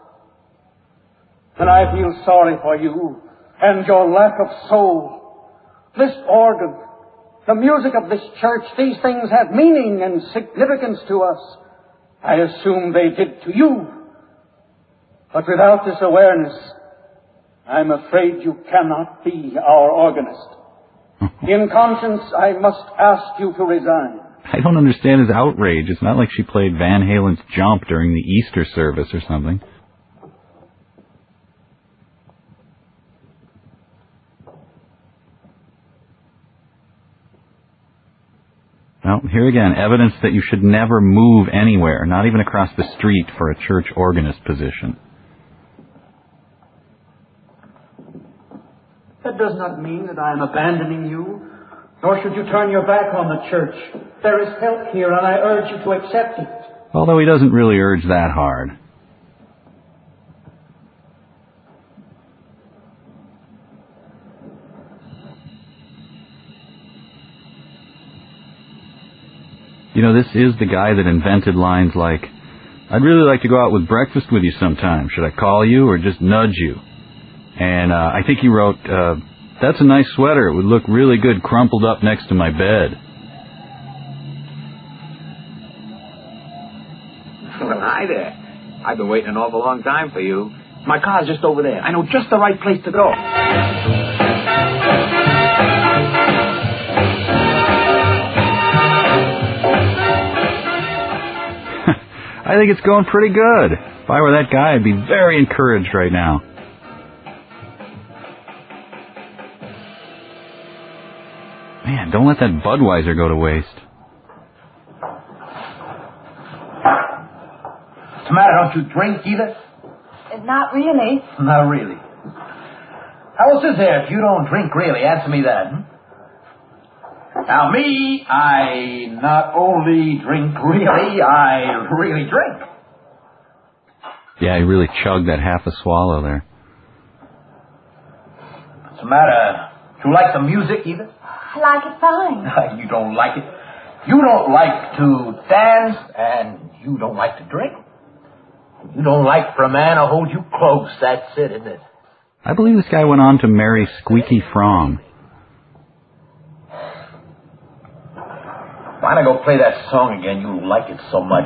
Then I feel sorry for you and your lack of soul. This organ, the music of this church, these things have meaning and significance to us. I assume they did to you. But without this awareness, I'm afraid you cannot be our organist. In conscience, I must ask you to resign. I don't understand his outrage. It's not like she played Van Halen's Jump during the Easter service or something. Well, here again, evidence that you should never move anywhere, not even across the street for a church organist position. That does not mean that I am abandoning you, nor should you turn your back on the church. There is help here, and I urge you to accept it. Although he doesn't really urge that hard. You know, this is the guy that invented lines like, "I'd really like to go out with breakfast with you sometime. Should I call you or just nudge you?" And I think he wrote, "That's a nice sweater. It would look really good crumpled up next to my bed." Well, hi there. I've been waiting an awful long time for you. My car's just over there. I know just the right place to go. I think it's going pretty good. If I were that guy, I'd be very encouraged right now. Man, don't let that Budweiser go to waste. What's the matter? Don't you drink either? Not really. Not really. How else is there if you don't drink really? Answer me that. Now me, I not only drink really, I really drink. Yeah, he really chugged that half a swallow there. What's the matter? Do you like the music either? I like it fine. You don't like it. You don't like to dance, and you don't like to drink. You don't like for a man to hold you close. That's it, isn't it? I believe this guy went on to marry Squeaky Fromm. Why don't I go play that song again? You like it so much.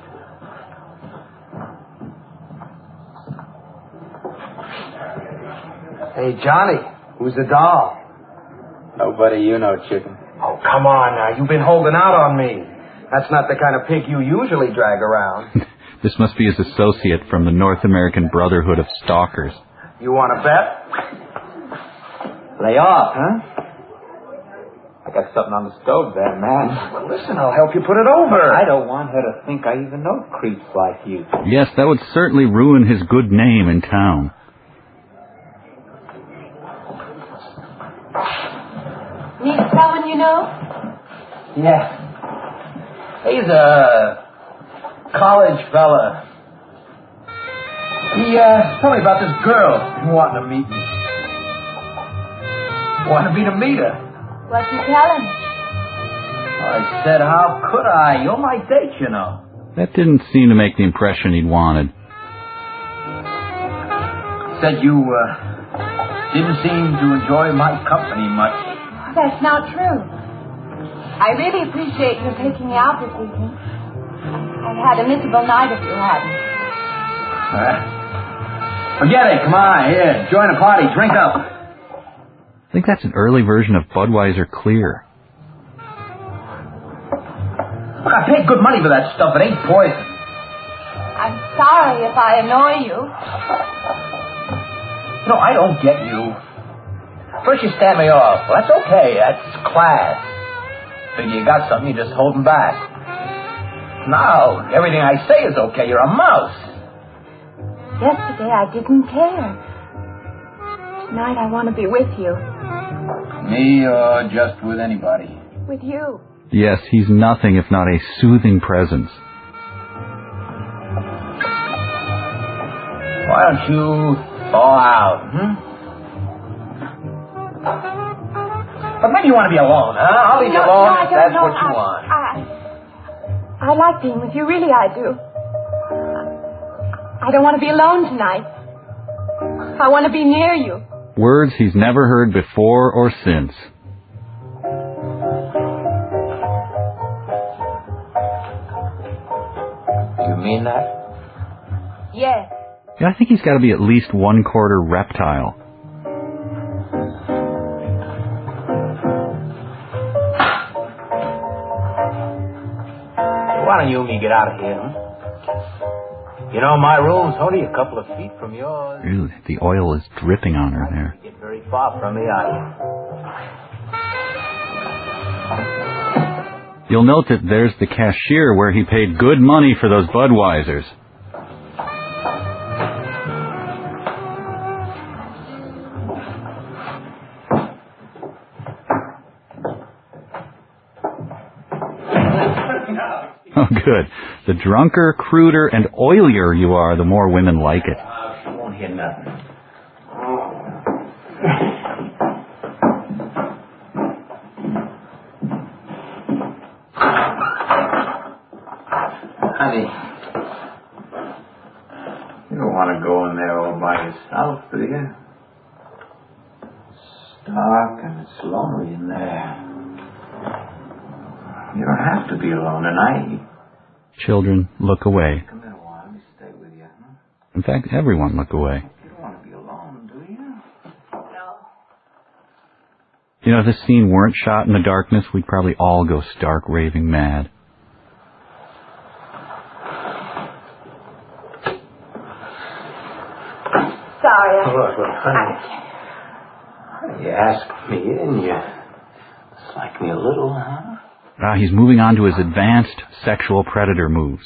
Hey, Johnny, who's the doll? Nobody you know, chicken. Oh, come on now. You've been holding out on me. That's not the kind of pig you usually drag around. This must be his associate from the North American Brotherhood of Stalkers. You want to bet? Lay off, huh? I got something on the stove there, man. Well, listen, I'll help you put it over. I don't want her to think I even know creeps like you. Yes, that would certainly ruin his good name in town. Need someone you know? Yeah. He's a college fella. He told me about this girl wanting to meet me. Wanted me to meet her. What'd you tell him? I said, how could I? You're my date, you know. That didn't seem to make the impression he'd wanted. Said you didn't seem to enjoy my company much. That's not true. I really appreciate your taking me out this evening. I've had a miserable night if you hadn't. Forget it. Come on, here. Join the party. Drink up. I think that's an early version of Budweiser Clear. I paid good money for that stuff. It ain't poison. I'm sorry if I annoy you. No, I don't get you. First you stand me off. Well, that's okay. That's class. Figure you got something, you're just holding back. Now, everything I say is okay. You're a mouse. Yesterday I didn't care. Tonight I want to be with you. Me or just with anybody? With you. Yes, he's nothing if not a soothing presence. Why don't you thaw out, But maybe you want to be alone, huh? I'll leave you alone if that's what you want. I like being with you, really I do. I don't want to be alone tonight. I want to be near you. Words he's never heard before or since. You mean that? Yes. Yeah, I think he's got to be at least 1/4 reptile. Why don't you and me get out of here, You know, my room's only a couple of feet from yours. Really, the oil is dripping on her there. Get very far from me, are you? You'll note that there's the cashier where he paid good money for those Budweisers. Oh, good. The drunker, cruder, and oilier you are, the more women like it. She won't hear nothing. Honey, you don't want to go in there all by yourself, do you? It's dark and it's lonely in there. You don't have to be alone tonight. Children look away. Come here a while. Let me stay with you, huh? In fact, everyone look away. You don't want to be alone, do you? No. You know, if this scene weren't shot in the darkness, we'd probably all go stark raving mad. Sorry. Look, honey. You asked me in. You dislike me a little, huh? He's moving on to his advanced sexual predator moves.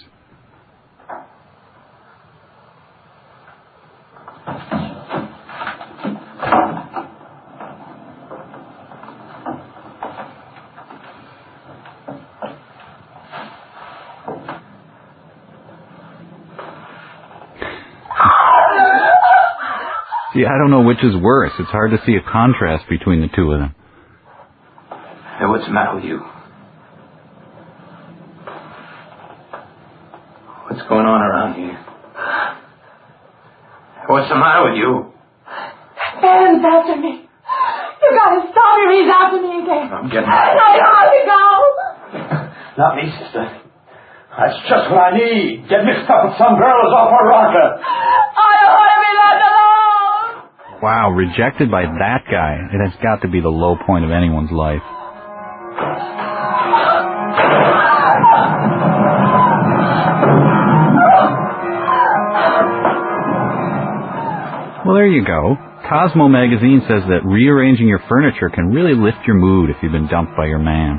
See, I don't know which is worse. It's hard to see a contrast between the two of them. Hey, what's the matter with you? What's going on around here? What's the matter with you? Ben's after me. You gotta stop him. He's after me again. I'm getting... I want to go. Not me, sister. That's just what I need. Get mixed up with some girls off a rocker. I don't want to be left alone. Wow, rejected by that guy. It has got to be the low point of anyone's life. Well, there you go. Cosmo magazine says that rearranging your furniture can really lift your mood if you've been dumped by your man.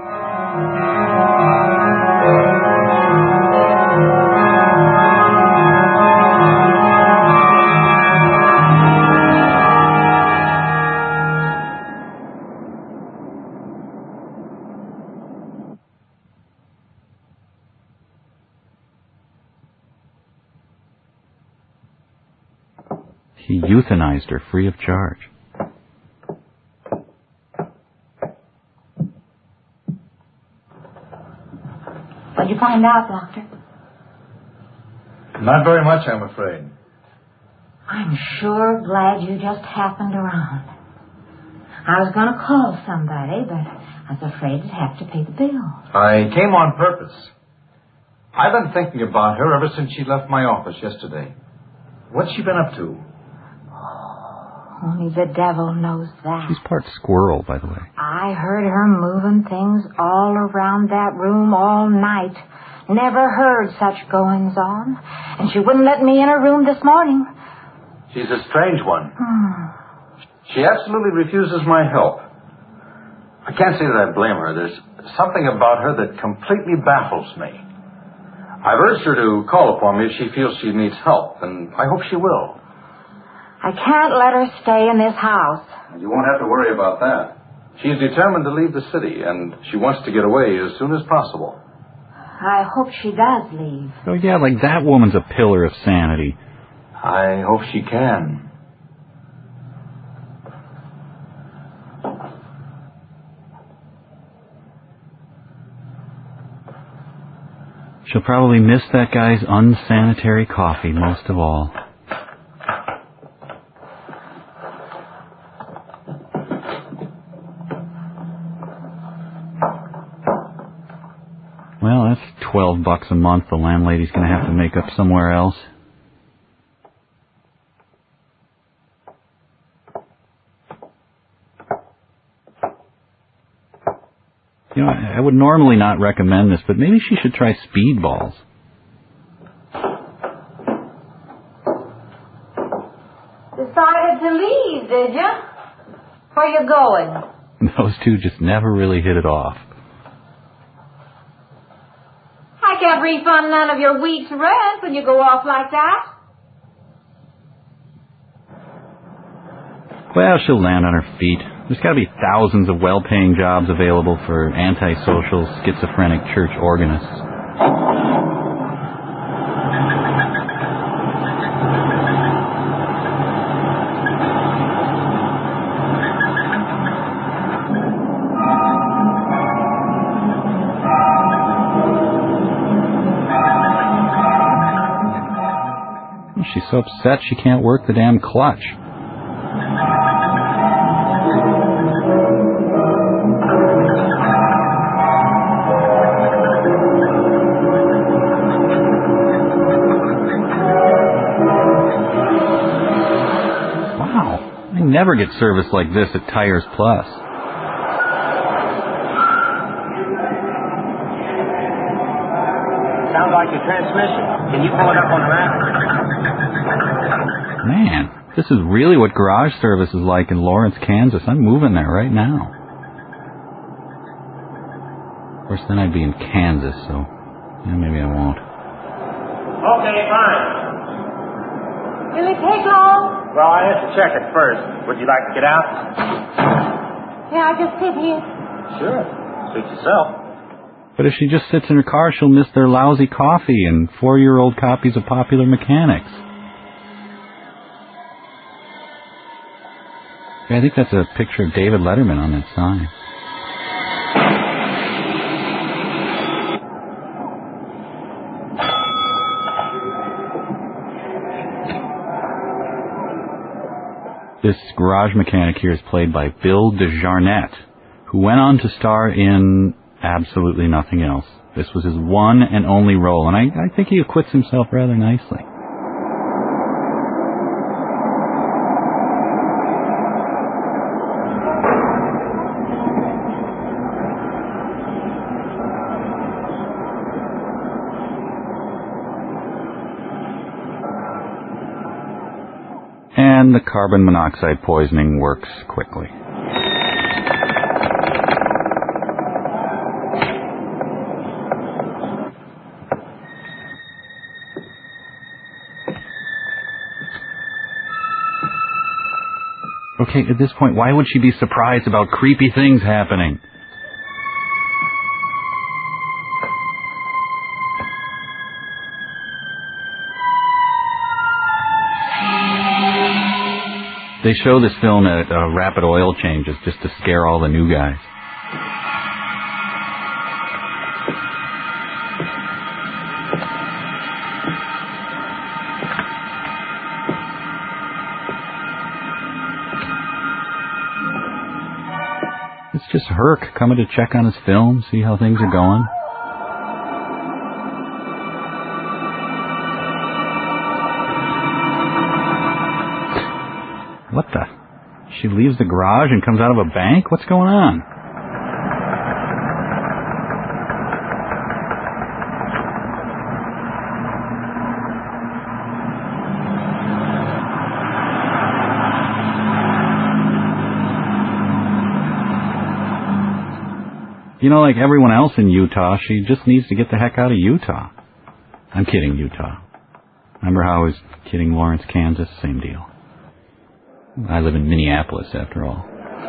He euthanized her free of charge. What'd you find out, Doctor? Not very much, I'm afraid. I'm sure glad you just happened around. I was going to call somebody, but I was afraid to have to pay the bill. I came on purpose. I've been thinking about her ever since she left my office yesterday. What's she been up to? Only the devil knows that. She's part squirrel, by the way. I heard her moving things all around that room all night. Never heard such goings on. And she wouldn't let me in her room this morning. She's a strange one. She absolutely refuses my help. I can't say that I blame her. There's something about her that completely baffles me. I've urged her to call upon me if she feels she needs help, and I hope she will. I can't let her stay in this house. You won't have to worry about that. She's determined to leave the city, and she wants to get away as soon as possible. I hope she does leave. Oh, yeah, like that woman's a pillar of sanity. I hope she can. She'll probably miss that guy's unsanitary coffee most of all. Well, that's $12 a month the landlady's going to have to make up somewhere else. You know, I would normally not recommend this, but maybe she should try speedballs. Decided to leave, did you? Where you going? Those two just never really hit it off. I can't refund none of your week's rent when you go off like that. Well, she'll land on her feet. There's got to be thousands of well-paying jobs available for antisocial, schizophrenic church organists. She's so upset she can't work the damn clutch. Wow, I never get service like this at Tires Plus. Sounds like your transmission. Can you pull it up on the map? Man, this is really what garage service is like in Lawrence, Kansas. I'm moving there right now. Of course, then I'd be in Kansas, so maybe I won't. Okay, fine. Will it take long? Well, I have to check it first. Would you like to get out? Can I just sit here? Sure. Suit yourself. But if she just sits in her car, she'll miss their lousy coffee and 4-year-old copies of Popular Mechanics. I think that's a picture of David Letterman on that sign. This garage mechanic here is played by Bill DeJarnette, who went on to star in absolutely nothing else. This was his one and only role, and I think he acquits himself rather nicely. And the carbon monoxide poisoning works quickly. Okay, at this point, why would she be surprised about creepy things happening? They show this film at rapid oil changes just to scare all the new guys. It's just Herc coming to check on his film, see how things are going. What the? She leaves the garage and comes out of a bank? What's going on? You know, like everyone else in Utah, she just needs to get the heck out of Utah. I'm kidding, Utah. Remember how I was kidding Lawrence, Kansas? Same deal. I live in Minneapolis, after all.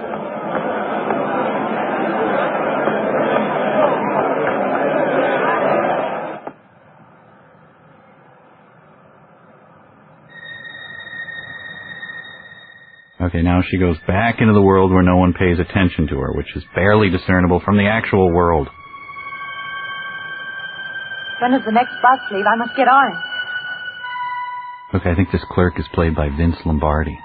Okay, now she goes back into the world where no one pays attention to her, which is barely discernible from the actual world. When does the next bus leave? I must get on it. Okay, I think this clerk is played by Vince Lombardi.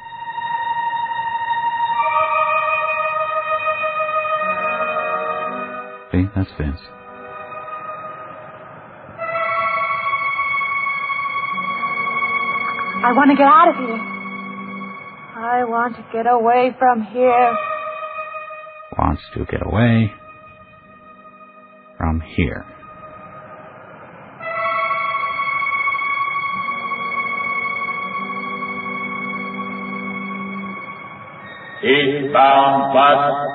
See, that's Vince. I want to get out of here. I want to get away from here. Wants to get away from here. Eastbound bus.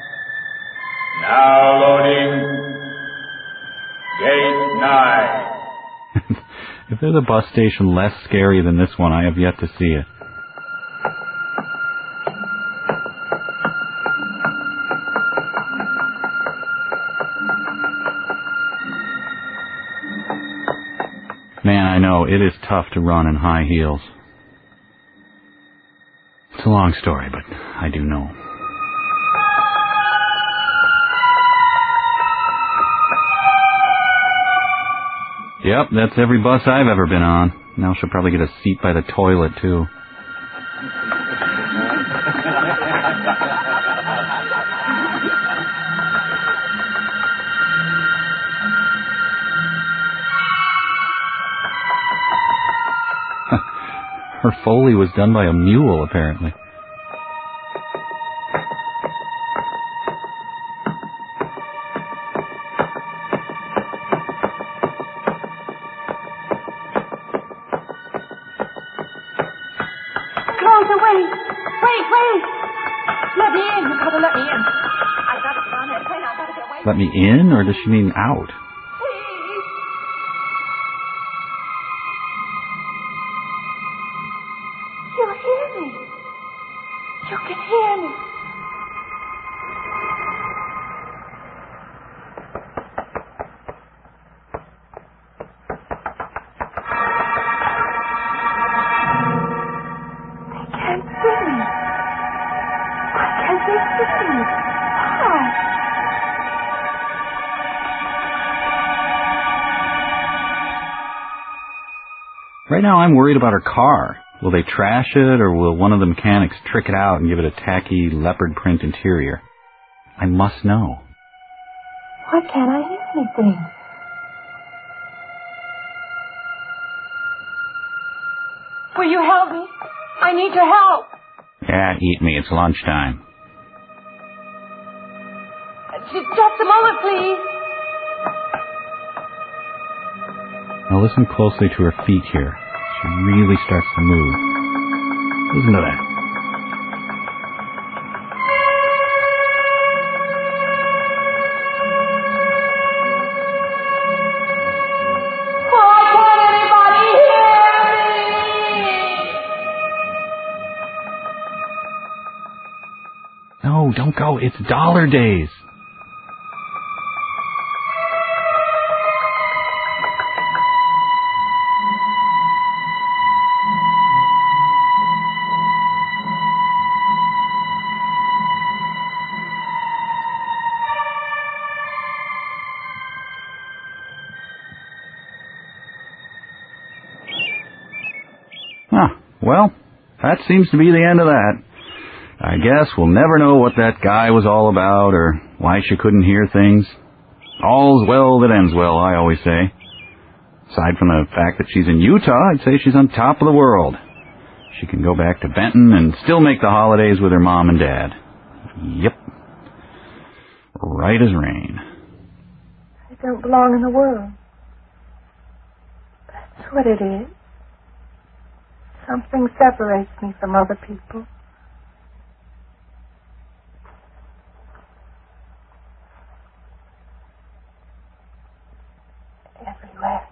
Now loading. Gate 9. If there's a bus station less scary than this one, I have yet to see it. Man, I know, it is tough to run in high heels. It's a long story, but I do know. Yep, that's every bus I've ever been on. Now she'll probably get a seat by the toilet, too. Her Foley was done by a mule, apparently. Let me in, or does she mean out? You hear me. You can hear me. They can't see me. Why can't they see me? Why? Right now I'm worried about her car. Will they trash it, or will one of the mechanics trick it out and give it a tacky leopard print interior? I must know. Why can't I hear anything? Will you help me? I need your help. Yeah, eat me. It's lunchtime. Just a moment, please. Now listen closely to her feet here. She really starts to move. Listen to that. Why can't anybody hear me? No, don't go. It's dollar days. Well, that seems to be the end of that. I guess we'll never know what that guy was all about or why she couldn't hear things. All's well that ends well, I always say. Aside from the fact that she's in Utah, I'd say she's on top of the world. She can go back to Benton and still make the holidays with her mom and dad. Yep. Right as rain. I don't belong in the world. That's what it is. Something separates me from other people. Everywhere.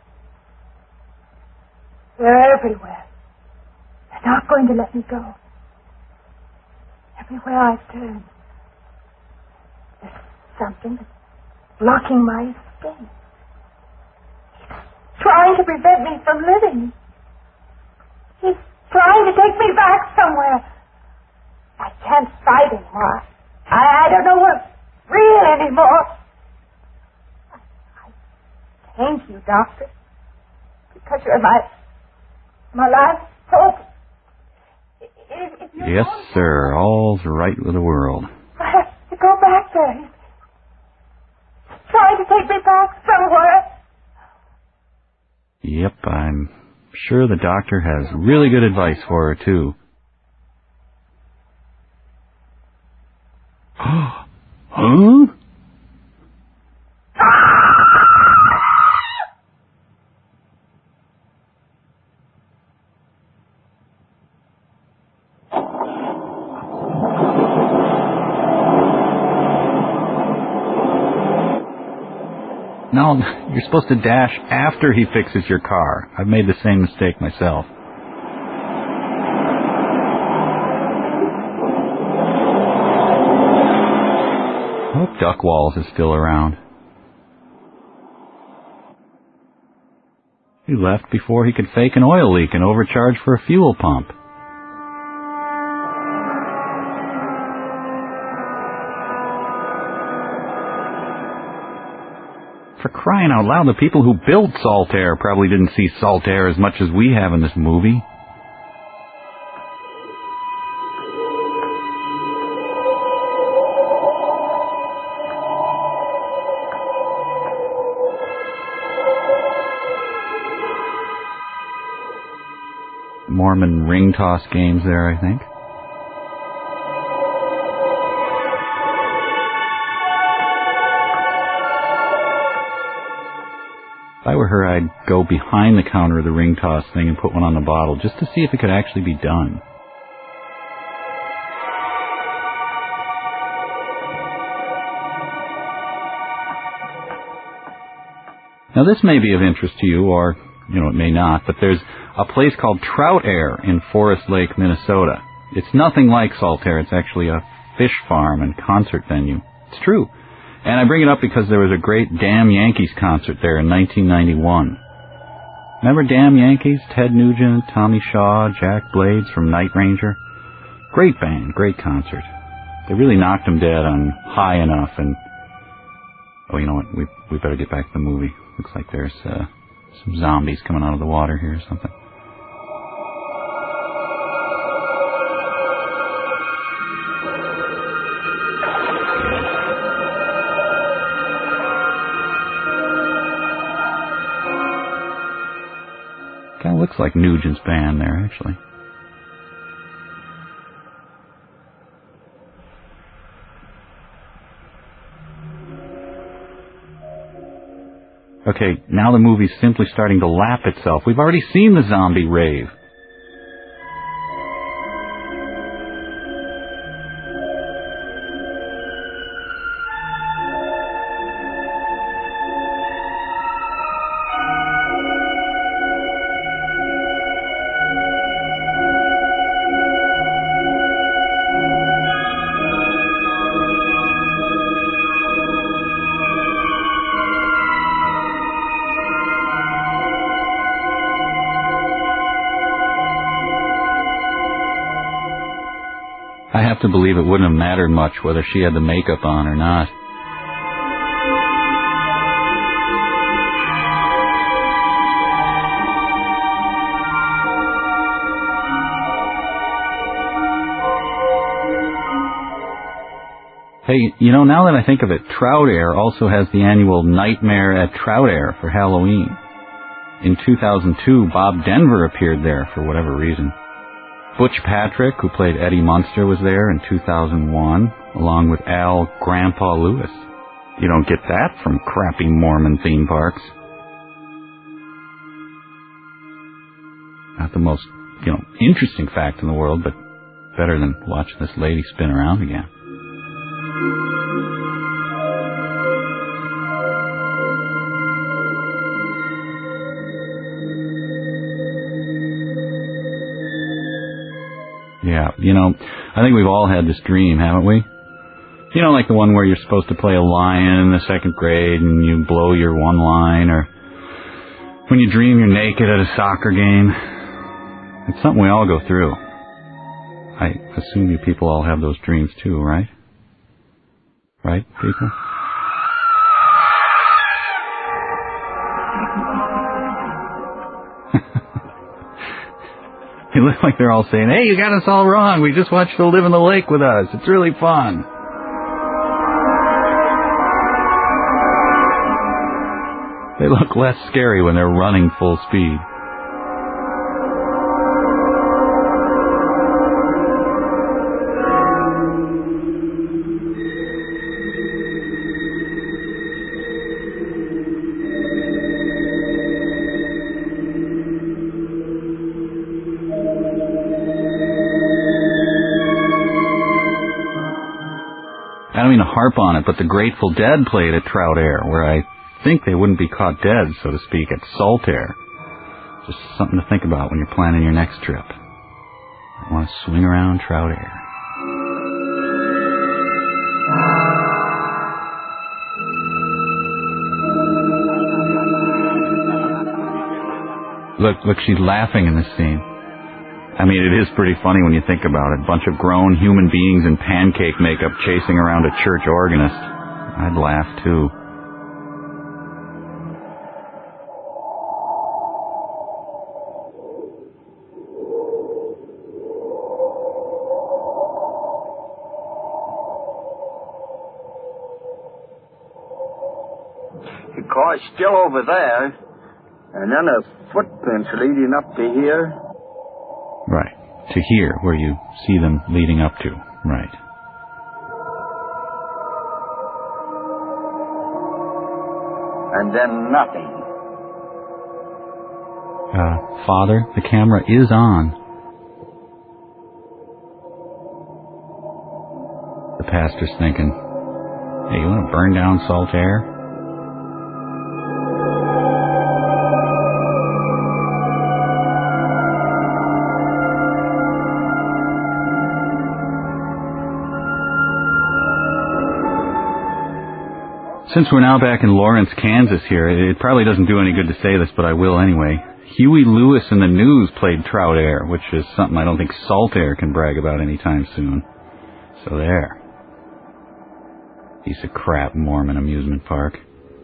They're everywhere. They're not going to let me go. Everywhere I turn, there's something that's blocking my escape. It's trying to prevent me from living. He's trying to take me back somewhere. I can't fight anymore. I don't know what's real anymore. I came to you, Doctor, because you're my last hope. If Yes, sir. All's right with the world. I have to go back there. He's trying to take me back somewhere. Yep, I'm sure the doctor has really good advice for her, too. Huh? No, you're supposed to dash after he fixes your car. I've made the same mistake myself. I hope Duck Walls is still around. He left before he could fake an oil leak and overcharge for a fuel pump. For crying out loud, the people who built Saltaire probably didn't see Saltaire as much as we have in this movie. Mormon ring toss games there, I think. If I were her, I'd go behind the counter of the ring toss thing and put one on the bottle just to see if it could actually be done. Now this may be of interest to you, or, it may not, but there's a place called Troutaire in Forest Lake, Minnesota. It's nothing like Saltaire. It's actually a fish farm and concert venue. It's true. And I bring it up because there was a great Damn Yankees concert there in 1991. Remember Damn Yankees? Ted Nugent, Tommy Shaw, Jack Blades from Night Ranger. Great band, great concert. They really knocked them dead on High Enough and... Oh, you know what? We better get back to the movie. Looks like there's some zombies coming out of the water here or something. Kind of looks like Nugent's band there, actually. Okay, now the movie's simply starting to lap itself. We've already seen the zombie rave. I have to believe it wouldn't have mattered much whether she had the makeup on or not. Hey, now that I think of it, Troutaire also has the annual Nightmare at Troutaire for Halloween. In 2002, Bob Denver appeared there for whatever reason. Butch Patrick, who played Eddie Munster, was there in 2001, along with Al Grandpa Lewis. You don't get that from crappy Mormon theme parks. Not the most, interesting fact in the world, but better than watching this lady spin around again. Yeah, I think we've all had this dream, haven't we? Like the one where you're supposed to play a lion in the second grade and you blow your one line, or when you dream you're naked at a soccer game. It's something we all go through. I assume you people all have those dreams too, right? Right, people? They look like they're all saying, hey, you got us all wrong. We just want you to live in the lake with us. It's really fun. They look less scary when they're running full speed. I don't mean to harp on it, but the Grateful Dead played at Troutaire, where I think they wouldn't be caught dead, so to speak, at Saltaire. Just something to think about when you're planning your next trip. I want to swing around Troutaire. Look, she's laughing in this scene. I mean, it is pretty funny when you think about it. A bunch of grown human beings in pancake makeup chasing around a church organist. I'd laugh, too. course, still over there. And then the footprints leading up to here. Right. To here, where you see them leading up to. Right. And then nothing. Father, the camera is on. The pastor's thinking, hey, you want to burn down Saltaire? Since we're now back in Lawrence, Kansas here, it probably doesn't do any good to say this, but I will anyway. Huey Lewis in the News played Trout Air, which is something I don't think Saltaire can brag about anytime soon. So there. Piece of crap Mormon amusement park.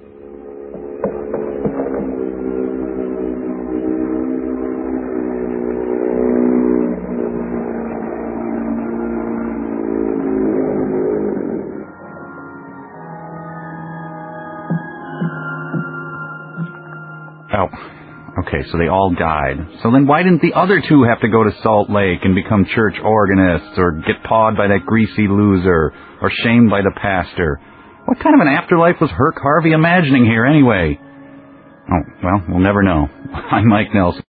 Oh, okay, so they all died. So then why didn't the other two have to go to Salt Lake and become church organists, or get pawed by that greasy loser, or shamed by the pastor? What kind of an afterlife was Herc Harvey imagining here anyway? Oh, well, we'll never know. I'm Mike Nelson.